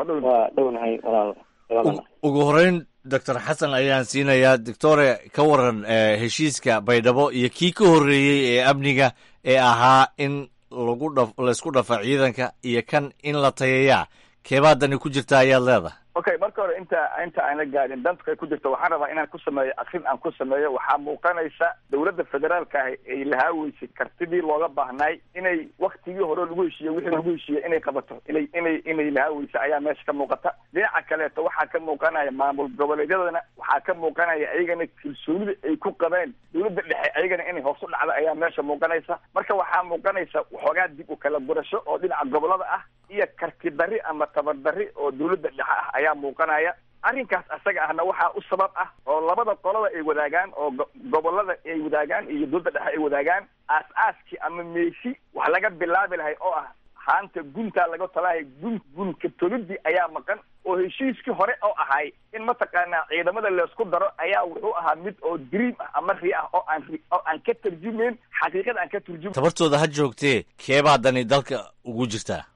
ugu horeyn doctor xasan ayaan siinayaa doctore ka waran heshiiska baydhabo iyo kii ka horreeyey ee amniga ee ahaa in laysku dhafa ciidanka iyo kan in la tayeeyaa keebaa dani ku jirta ayaad leedahay okay marka hore inta aan la gaadhin danta ku jirto waxaan rabaa inaan ku sameeyo akrin aan ku sameeyo waxaa muuqanaysa dowladda federaalka ah ay lahaaweysay kartidii looga baahnay inay waktigii hore lagu heshiiye wixii lagu heshiiye inay qabato inay lahaaweysa ayaa meesha ka muuqata dhinaca kaleeto waxaa ka muuqanaya maamul goboleedyadana waxaa ka muuqanaya ayagana kalsoonida ay ku qabeen dowladda dhexe ayagana inay hoos u dhacdo ayaa meesha muuqanaysa marka waxaa muuqanaysa waxoogaa dib u kala gurasho oo dhinaca gobolada ah iyo karti dari ama tabar dari oo dowladda dhexe ah ayaa muuqanaya arrinkaas asaga ahna waxaa u sabab ah oo labada qolada ay wadaagaan oo gobolada ay wadaagaan iyo dowladda dhexe ay wadaagaan aas-aaskii ama meeshi wax laga bilaabi lahay oo ah haanta guntaa laga talahay gunka tolidii ayaa maqan oo heshiiskii hore oo ahay in mataqaanaa ciidamada laysku daro ayaa wuxuu ahaa mid oo dream ah ama ri ah oo aan ka tarjumeyn xaqiiqada aan ka turjumeyn tabartooda ha joogtee keebaa dani dalka ugu jirtaa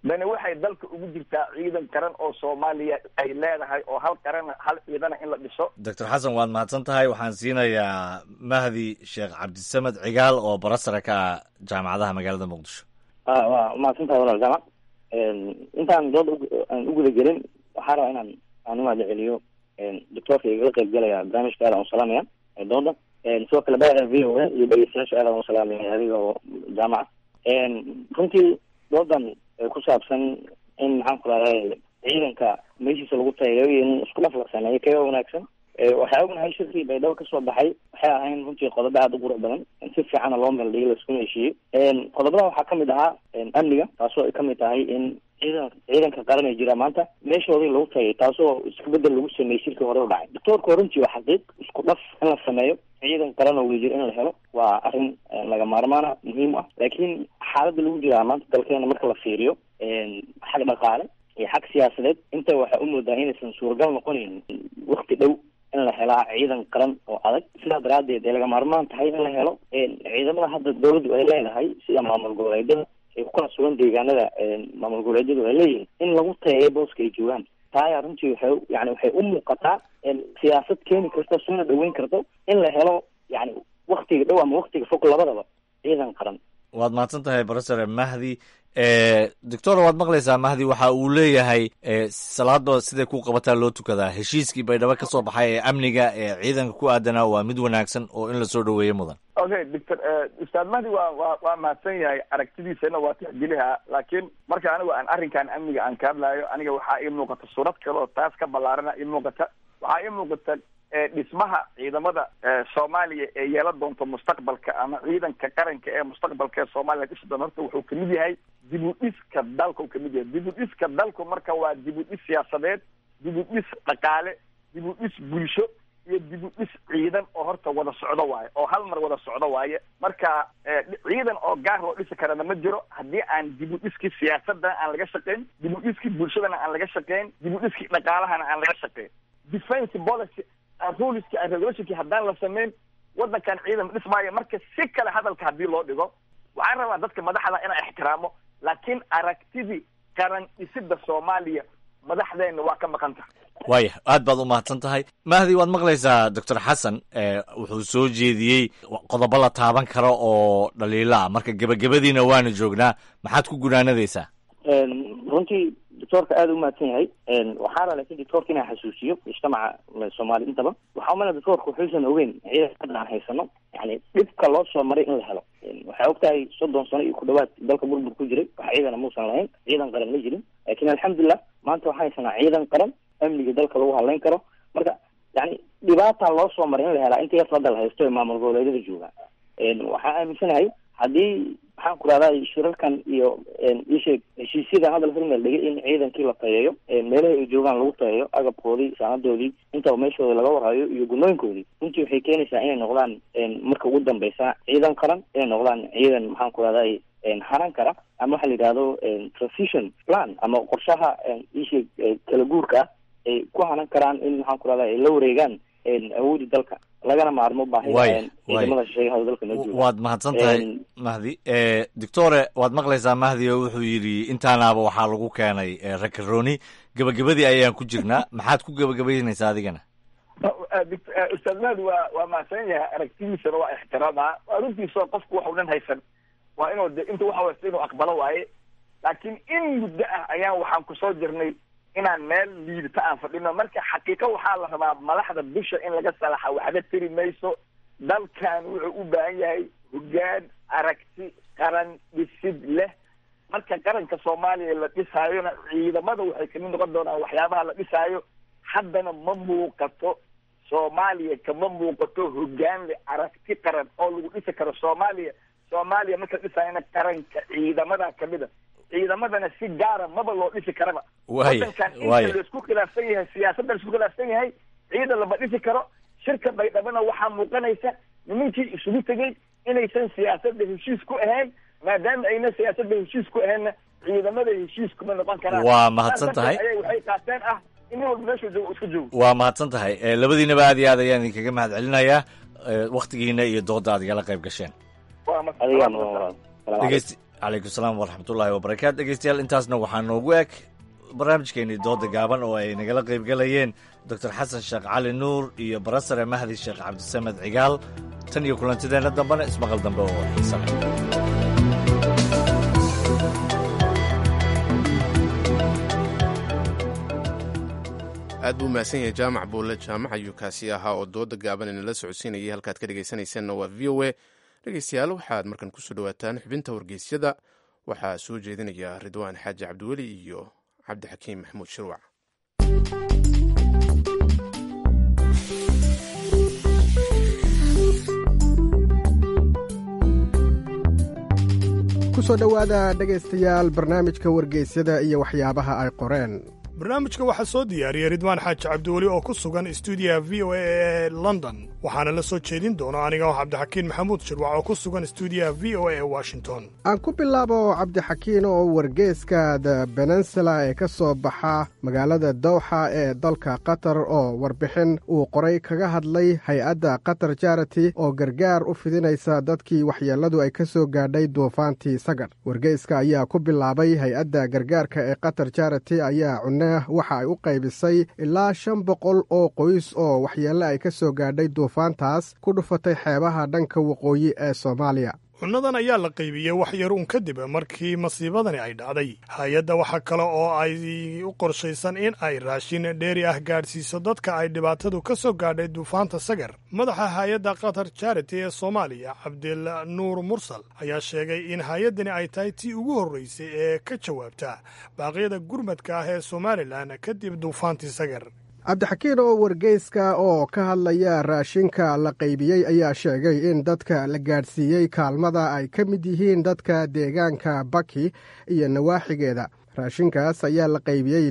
dani waxay dalka ugu jirtaa ciidan qaran oo soomaaliya ay leedahay oo hal qaran hal ciidana in la dhiso. doctor xasan waad mahadsan tahay. waxaan siinayaa mahdi sheekh cabdisamed cigaal oo barasara ka ah jaamacadaha magaalada muqdisho. waa mahadsan tahay walaal jamac. intaan dood aan u guda gelin waxaa rabaa inaan u mahadceliyo doctoorka igala qayb galaya barnaamijka aad aan u salaamaya dooda, sidoo kale baa v o a iyo dhegeystayaasha aad aan u salaamaya adiga oo jaamaca. runtii doodan ku saabsan in maxaan ku raday ciidanka meeshiisa lagu tayayo iyo in isku dhaf la sameeyo kaga wanaagsan. waxaa ognahay shirkii baydhabo kasoo baxay waxay ahayn runtii qodobo aada u qurux badan, si fiicana loo meel dhigay laisku heshiiyey. qodobada waxaa kamid ahaa amniga, taasoo ay kamid tahay in ciidanka qaran ee jira maanta meeshoodii lagu tagay, taasoo isku bedel lagu sameeyey shirkii hore u dhacay. doctoorka runtii waa xaqiiq, isku dhaf in la sameeyo ciidan qaran oo wadajir in la helo waa arrin laga maarmaana muhiim ah. laakiin xaaladda lagu jiraa maanta dalkeena marka la fiiriyo xag dhaqaale iyo xag siyaasadeed inta waxaa u moodaa inaysan suuragal noqonayn wakti dhow in la helaa ciidan qaran oo adag. sidaa daraadeed ay laga maarmaan tahay in la helo ciidamada hadda dawladdu ay leedahay sida maamul goboleedyada ay ku kala sugan deegaanada maamul goboleedyadu ay leeyihiin in lagu tayayo booska ay joogaan. taaya runtii waxay u muuqataa siyaasad keeni karto soona dhaweyn karto in la helo yani waktiga dhow ama waktiga fog labadaba ciidan qaran. waad mahadsan tahay barasare mahdi. doctor waad maqlaysaa mahdi waxa uu leeyahay salaada siday ku qabataa loo tukadaa. heshiiskii baydhabo kasoo baxay ee amniga ee ciidanka ku aadanaa waa mid wanaagsan oo in lasoo dhaweeyo mudan. okay doctor ustaad mahdi waa mahadsan yahay, aragtidiisana waa tixgeliha. laakiin marka anigu aan arrinkan amniga aan ka hadlaayo, aniga waxaa ii muuqata suurad kale oo taas ka ballaarana ii muuqata. waxaa ii muuqata dhismaha ciidamada soomaaliya ee yeelan doonto mustaqbalka ama ciidanka qaranka ee mustaqbalka ee soomaaliya dhisi doona horta wuxuu kamid yahay dib u dhiska dalka uu kamid yahay. dib u dhiska dalku marka waa dib u dhis siyaasadeed, dib u dhis dhaqaale, dib u dhis bulsho iyo dib u dhis ciidan oo horta wada socdo waaye, oo hal mar wada socdo waaye. marka ciidan oo gaar loo dhisi karana ma jiro haddii aan dib u dhiskii siyaasadana aan laga shaqeyn, dib u dhiskii bulshadana aan laga shaqeyn, dib u dhiskii dhaqaalahana aan laga shaqeyn. defense policy ruleski and regulationki haddaan la sameyn wadankan ciidan dhismaayo. marka si kale hadalka haddii loo dhigo waxaan rabaa dadka madaxda inaan ixtiraamo, laakiin aragtidii qaran dhisida soomaaliya madaxdeena waa ka maqan tahay. waaya aad baad u mahadsan tahay mahdi. waad maqlaysaa doctor xasan wuxuu soo jeediyey qodobo la taaban karo oo dhaliila ah. marka gebagabadiina waana joognaa, maxaad ku gunaanadaysaa? runtii doctoorka aada u mahadsan yahay. waxaa ra laakiin doctoorka inaa xasuusiyo mujtamaca soomaali intaba waxaa umana doctoorka waxaysan ogeyn ciidan hadda aan haysano yani dhibka loo soo maray in la helo. waxaa og tahay 30 sano iyo ku dhawaad dalka burbur ku jiray, wax ciidana muusan lahayn, ciidan qaran ma jirin. laakiin alxamdulilah maanta waxaa haysanaa ciidan qaran amniga dalka lagu hadlayn karo. marka yani dhibaata loo soo maray in la helaa inta yafla dal haysto ee maamul goboleedyada jooga. waxaa aaminsanahay haddii maxaan ku rahdaa shirarkan iyo isheeg heshiisyada hadal hormeel dhigay in ciidankii la tayeeyo, meelaha ay joogaan lagu tayeeyo, agabkoodii, saanadoodii, intaba meeshooda laga warhayo iyo gunooyinkoodii, runtii waxay keenaysaa inay noqdaan marka ugu dambeysa ciidan qaran, inay noqdaan ciidan maxaan ku rahdaa haran kara ama waxa la yidhahdo transition plan ama qorshaha isheeg kala guurka ah ay ku hanan karaan in maxaan ku rahdaa ay la wareegaan awoodii dalka lagana maarmo baahida ciidamada shisheeyaha dalka noo jooga. waad mahadsan tahay mahdi. doctore waad maqlaysaa mahdi oo wuxuu yidhi intaanaaba waxaa lagu keenay rakarooni. gebagabadii ayaan ku jirnaa, maxaad ku gebagabaynaysaa adigana? ustaad mahdi waa mahadsan yahay, aragtidiisana waa ixtiraamaa. waa runtiisa qofku waxu dhan haysan waa inuu de inta waxa wasta inuu aqbalo waaye. laakiin in muddo ah ayaan waxaan kusoo jirnay inaan meel liidata aan fadhino. marka xaqiiqa waxaa la rabaa madaxda bisha in laga salaxa waxba tiri mayso. dalkan wuxuu u baahan yahay hoggaan aragti qaran dhisid leh. marka qaranka soomaaliya la dhisaayona ciidamada waxay kamid noqon doonaan waxyaabaha la dhisaayo. haddana ma muuqato soomaaliya kama muuqato hoggaan leh aragti qaran oo lagu dhisi karo soomaaliya. soomaaliya marka dhisaayona qaranka ciidamada kamida, ciidamadana si gaara maba loo dhisi karaba. wadankan inta laisku khilaafsan yahay, siyaasadda laisku khilaafsan yahay, ciidan lama dhisi karo. shirka baydhabana waxaa muuqanaysa nimankii isugu tegey inaysan siyaasadda heshiis ku ahayn. maadaama ayna siyaasadda heshiis ku ahaynna ciidamada heshiis kuma noqon karaan. waa mahadsan tahay. waxay qaateen ah in walba meeshu joogo isku joogo. waa mahadsan tahay. labadiinaba aad iyo aad ayaan idinkaga mahad celinayaa waktigiina iyo dooda aad igala qayb gasheen. calaykum salaam waraxmatullaahi wabarakaatu. dhegeystayaal intaasna waxaa noogu eg barnaamijkeennii dooda gaaban oo ay nagala qaybgalayeen doctor xasan sheekh cali nuur iyo barasare mahdi sheekh cabdisamed cigaal. tan iyo kulantideenna dambena ismaqal dambe oo xiisa leh. aad buu mahadsan yahay jaamac buulle jaamac ayuu kaasi ahaa oo dooda gaaban inala socodsiinayay. halkaad ka dhegaysanaysaanna waa v o a. dhegeystayaal waxaad markan kusoo dhawaataan xubinta wargeysyada. waxaa soo jeedinaya ridwaan xaaji cabdiweli iyo cabdixakiim maxamuud shirwac. kusoo dhowaada dhegaystayaal barnaamijka wargeysyada iyo waxyaabaha ay qoreen. barnaamijka waxaa soo diyaariyey ridwaan xaaji cabdiweli oo ku sugan stuudiyaha v o a ee london, waxaana la soo jeedin doona aniga oo cabdixakiin maxamuud shirwac oo ku sugan stuudiyaha v o a ee washington. aan ku bilaabo cabdixakiin oo wargeyska the peninsula ee ka soo baxa magaalada dowxa ee dalka qatar oo warbixin uu qoray kaga hadlay hay-adda qatar charity oo gargaar u fidinaysa dadkii waxyeelladu ay ka soo gaadhay duufaantii sagar. wargeyska ayaa ku bilaabay hay-adda gargaarka ee qatar charity ayaa waxa ay u qaybisay ilaa 500 oo qoys oo waxyeelle ay ka soo gaadhay duufaantaas ku dhufatay xeebaha dhanka waqooyi ee Soomaaliya. cunnadan ayaa la qaybiyey wax yar uun kadib markii masiibadani ay dhacday. hay-adda waxaa kale oo ay u qorshaysan in ay raashin dheeri ah gaadhsiiso dadka ay dhibaatadu ka soo gaadhay duufaanta sagar. madaxa hay-adda qatar charity ee Soomaaliya cabdil nuur mursal ayaa sheegay in hay-addani ay tahay tii ugu horreysay ee ka jawaabta baaqyada gurmadka ah ee Somalilan kadib duufaantii sagar. cabdixakiin oo wargeyska oo ka hadlaya raashinka la qaybiyey ayaa sheegay in dadka la gaadhsiiyey kaalmada ay ka mid yihiin dadka deegaanka baki iyo nawaaxigeeda. raashinkaas ayaa la qaybiyey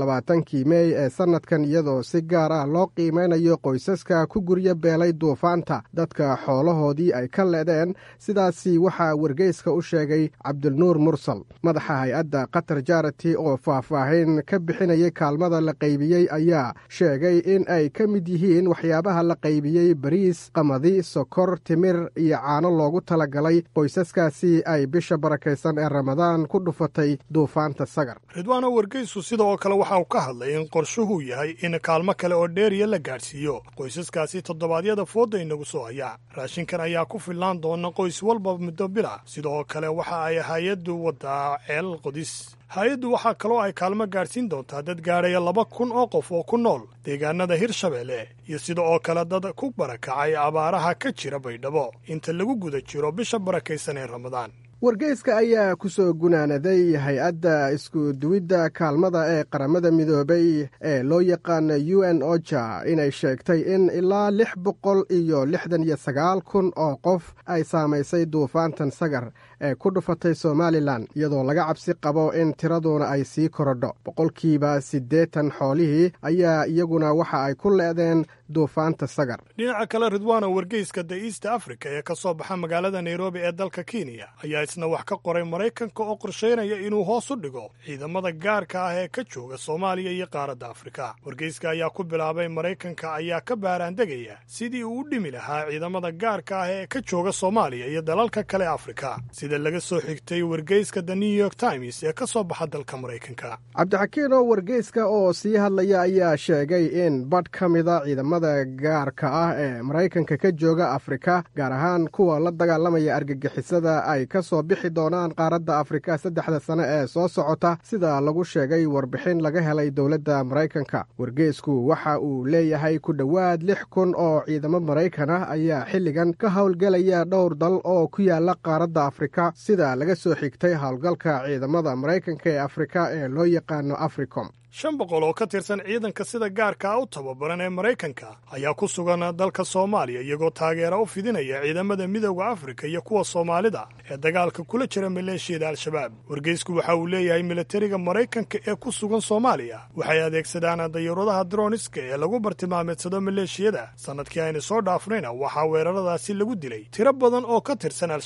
26 meey ee sannadkan iyadoo si gaar ah loo qiimeynayo qoysaska ku guryo beelay duufaanta dadka xoolahoodii ay ka leedeen. sidaasi waxaa wargeyska u sheegay cabdinuur mursal. madaxa hay-adda qatar charity oo faahfaahin ka bixinayay kaalmada la qaybiyey ayaa sheegay in ay ka mid yihiin waxyaabaha la qaybiyey bariis, qamadi, sokor, timir iyo caano loogu talagalay qoysaskaasi ay bisha barakaysan ee ramadaan ku dhufatay duufaanta ridwaano wargeysu sida oo kale waxa uu ka hadlay in qorshuhu yahay in kaalmo kale oo dheeriya la gaadhsiiyo qoysaskaasi toddobaadyada fooda inagu soo haya. raashinkan ayaa ku fillaan doona qoys walba muddo bila. sidoo kale waxa ay hay-addu waddaa ceel qodis. hay-addu waxaa kaloo ay kaalmo gaadhsiin doontaa dad gaadhaya 2,000 oo qof oo ku nool deegaanada hirshabeelle iyo sida oo kale dad ku barakacay abaaraha ka jira baydhabo inta lagu guda jiro bisha barakaysan ee ramadaan. wargeyska ayaa ku soo gunaanaday hay-adda isku duwidda kaalmada ee qaramada midoobay ee loo yaqaana UN OCHA inay sheegtay in ilaa 669,000 oo qof ay saamaysay duufaantan sagar ee ku dhufatay Somalilan, iyadoo laga cabsi qabo in tiraduna ay sii korodho. boqolkiiba 80 xoolihii ayaa iyaguna waxa ay ku leedeen duufaanta sagar. dhinaca kale ridwaano wargeyska the East Africa ee ka soo baxa magaalada Nairobi ee dalka Kenya ayaa isna wax ka qoray Maraykanka oo qorsheynaya inuu hoos u dhigo ciidamada gaarka ah ee ka jooga Soomaaliya iyo qaaradda Afrika. wargeyska ayaa ku bilaabay Maraykanka ayaa ka baaraandegaya sidii uu u dhimi lahaa ciidamada gaarka ah ee ka jooga Soomaaliya iyo dalalka kale Afrika, sida laga soo xigtay wargeyska The New York Times ee ka soo baxa dalka Maraykanka. cabdixakiin oo wargeyska oo sii hadlaya ayaa sheegay in badh ka mida ciidamada gaarka ah ee Maraykanka ka jooga Afrika, gaar ahaan kuwa la dagaalamaya argagixisada, ay ka soo bixi doonaan qaaradda Afrika 3 sano ee soo socota, sida lagu sheegay warbixin laga helay dowladda Maraykanka. wargeysku waxa uu leeyahay ku dhowaad 6,000 oo ciidamo Maraykan ah ayaa xilligan ka howlgelaya dhowr dal oo ku yaala qaaradda Afrika, sida laga soo xigtay howlgalka ciidamada Maraykanka ee Afrika ee loo yaqaano Africom. 500 oo ka tirsan ciidanka sida gaarka u tababaran ee Maraykanka ayaa ku sugan dalka Soomaaliya iyagoo taageero u fidinaya ciidamada midowga Afrika iyo kuwa Soomaalida ee dagaalka kula jira maleeshiyada Al-Shabaab. wargeysku waxa uu leeyahay militariga Maraykanka ee ku sugan Soomaaliya waxay adeegsadaan dayuuradaha droniska ee lagu bartilmaameedsado maleeshiyada. sanadkii aynu soo dhaafnayna waxaa weeraradaasi lagu dilay tiro badan oo ka tirsan Al-Shabaab.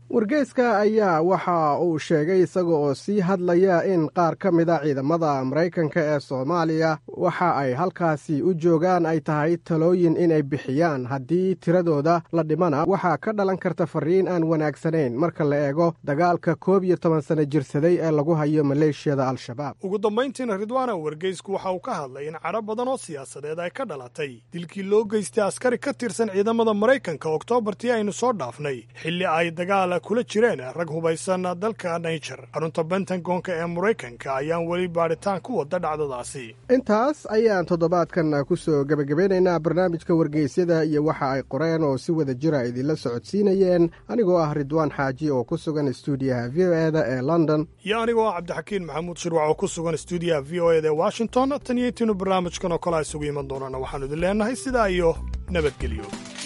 wargeyska ayaa waxa uu sheegay isaga oo sii hadlaya in qaar ka mida ciidamada maraykanka ee soomaaliya waxa ay halkaasi u joogaan ay tahay talooyin inay bixiyaan haddii tiradooda la dhimana waxaa ka dhalan karta fariin aan wanaagsanayn marka la eego dagaalka 11 sano jirsaday ee lagu hayo maleeshiyada al-shabaab. ugu dambayntiina ridwaana wargeysku waxa uu ka hadlay in cadho badan oo siyaasadeed ay ka dhalatay dilkii loo geystay askari ka tirsan ciidamada maraykanka oktoobartii aynu soo dhaafnay xilli ay dagaal kula jireen rag hubaysan dalka Niger. xarunta Pentagonka ee Maraykanka ayaan weli baaritaan ku wada dhacdadaasi. intaas ayaan toddobaadkan ku soo gabagabeynaynaa barnaamijka wargeysyada iyo waxa ay qoreen oo si wada jira idinla socodsiinayeen anigoo ah Ridwaan Xaaji oo ku sugan stuudiyaha VOA-da ee London iyo anigoo ah Cabdixakiin Maxamuud Shirwac oo ku sugan stuudiyaha VOA-da ee Washington. tan iyo intiinu barnaamijkan oo kale isugu iman doonana waxaanu idin leenahay sidaa iyo nabadgelyo.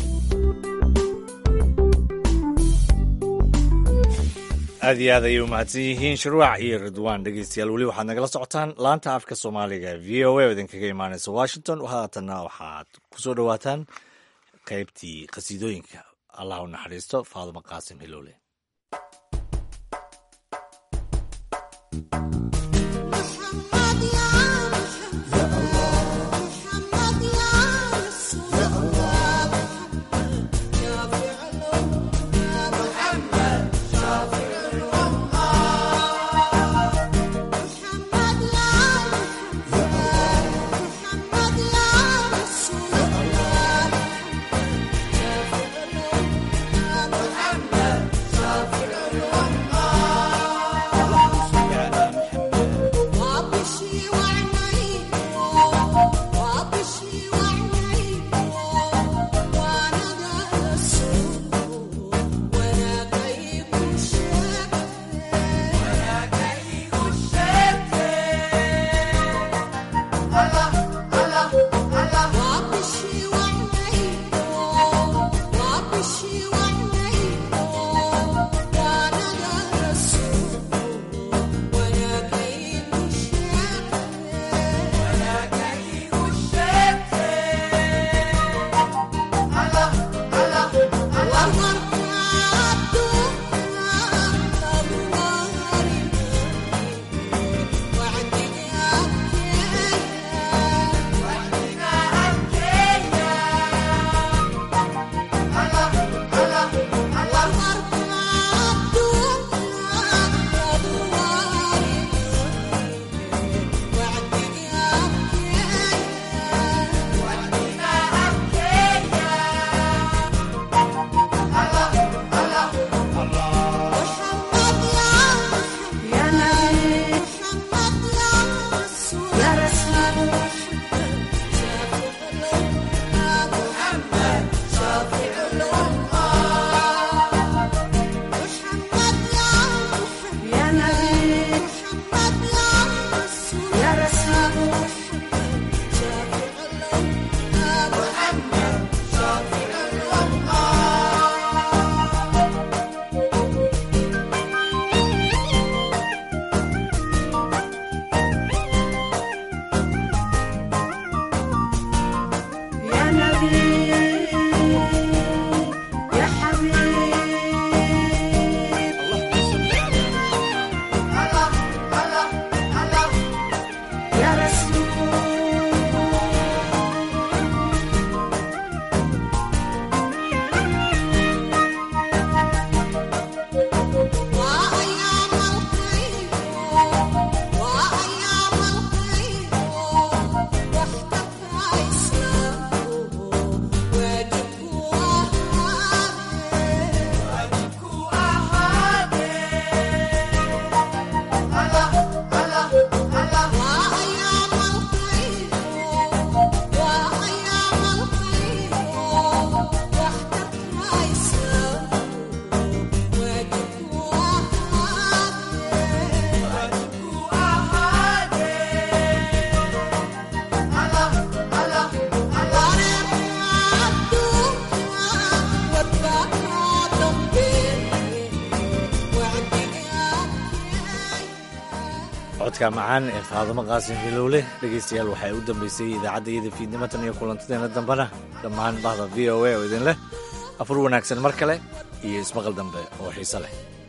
aad iyo aad ayay u mahadsan yihiin shirwac iyo ridwaan. dhegeystayaal weli waxaad nagala socotaan laanta afka soomaaliga v o a oo idinkaga imaanaysa washington. haatanna waxaad ku soo dhowaataan qaybtii qasiidooyinka. allah u naxariisto faadumo qaasim hilowle. codka macaan ee faadumo qaasim hilowle. dhegaystayaal waxay u dambaysay idaacaddayada fiidnimo tan iyo kulantadeena dambena dhammaan bahda v o a oo idin leh afur wanaagsan mar kale iyo ismaqal dambe oo xiise leh.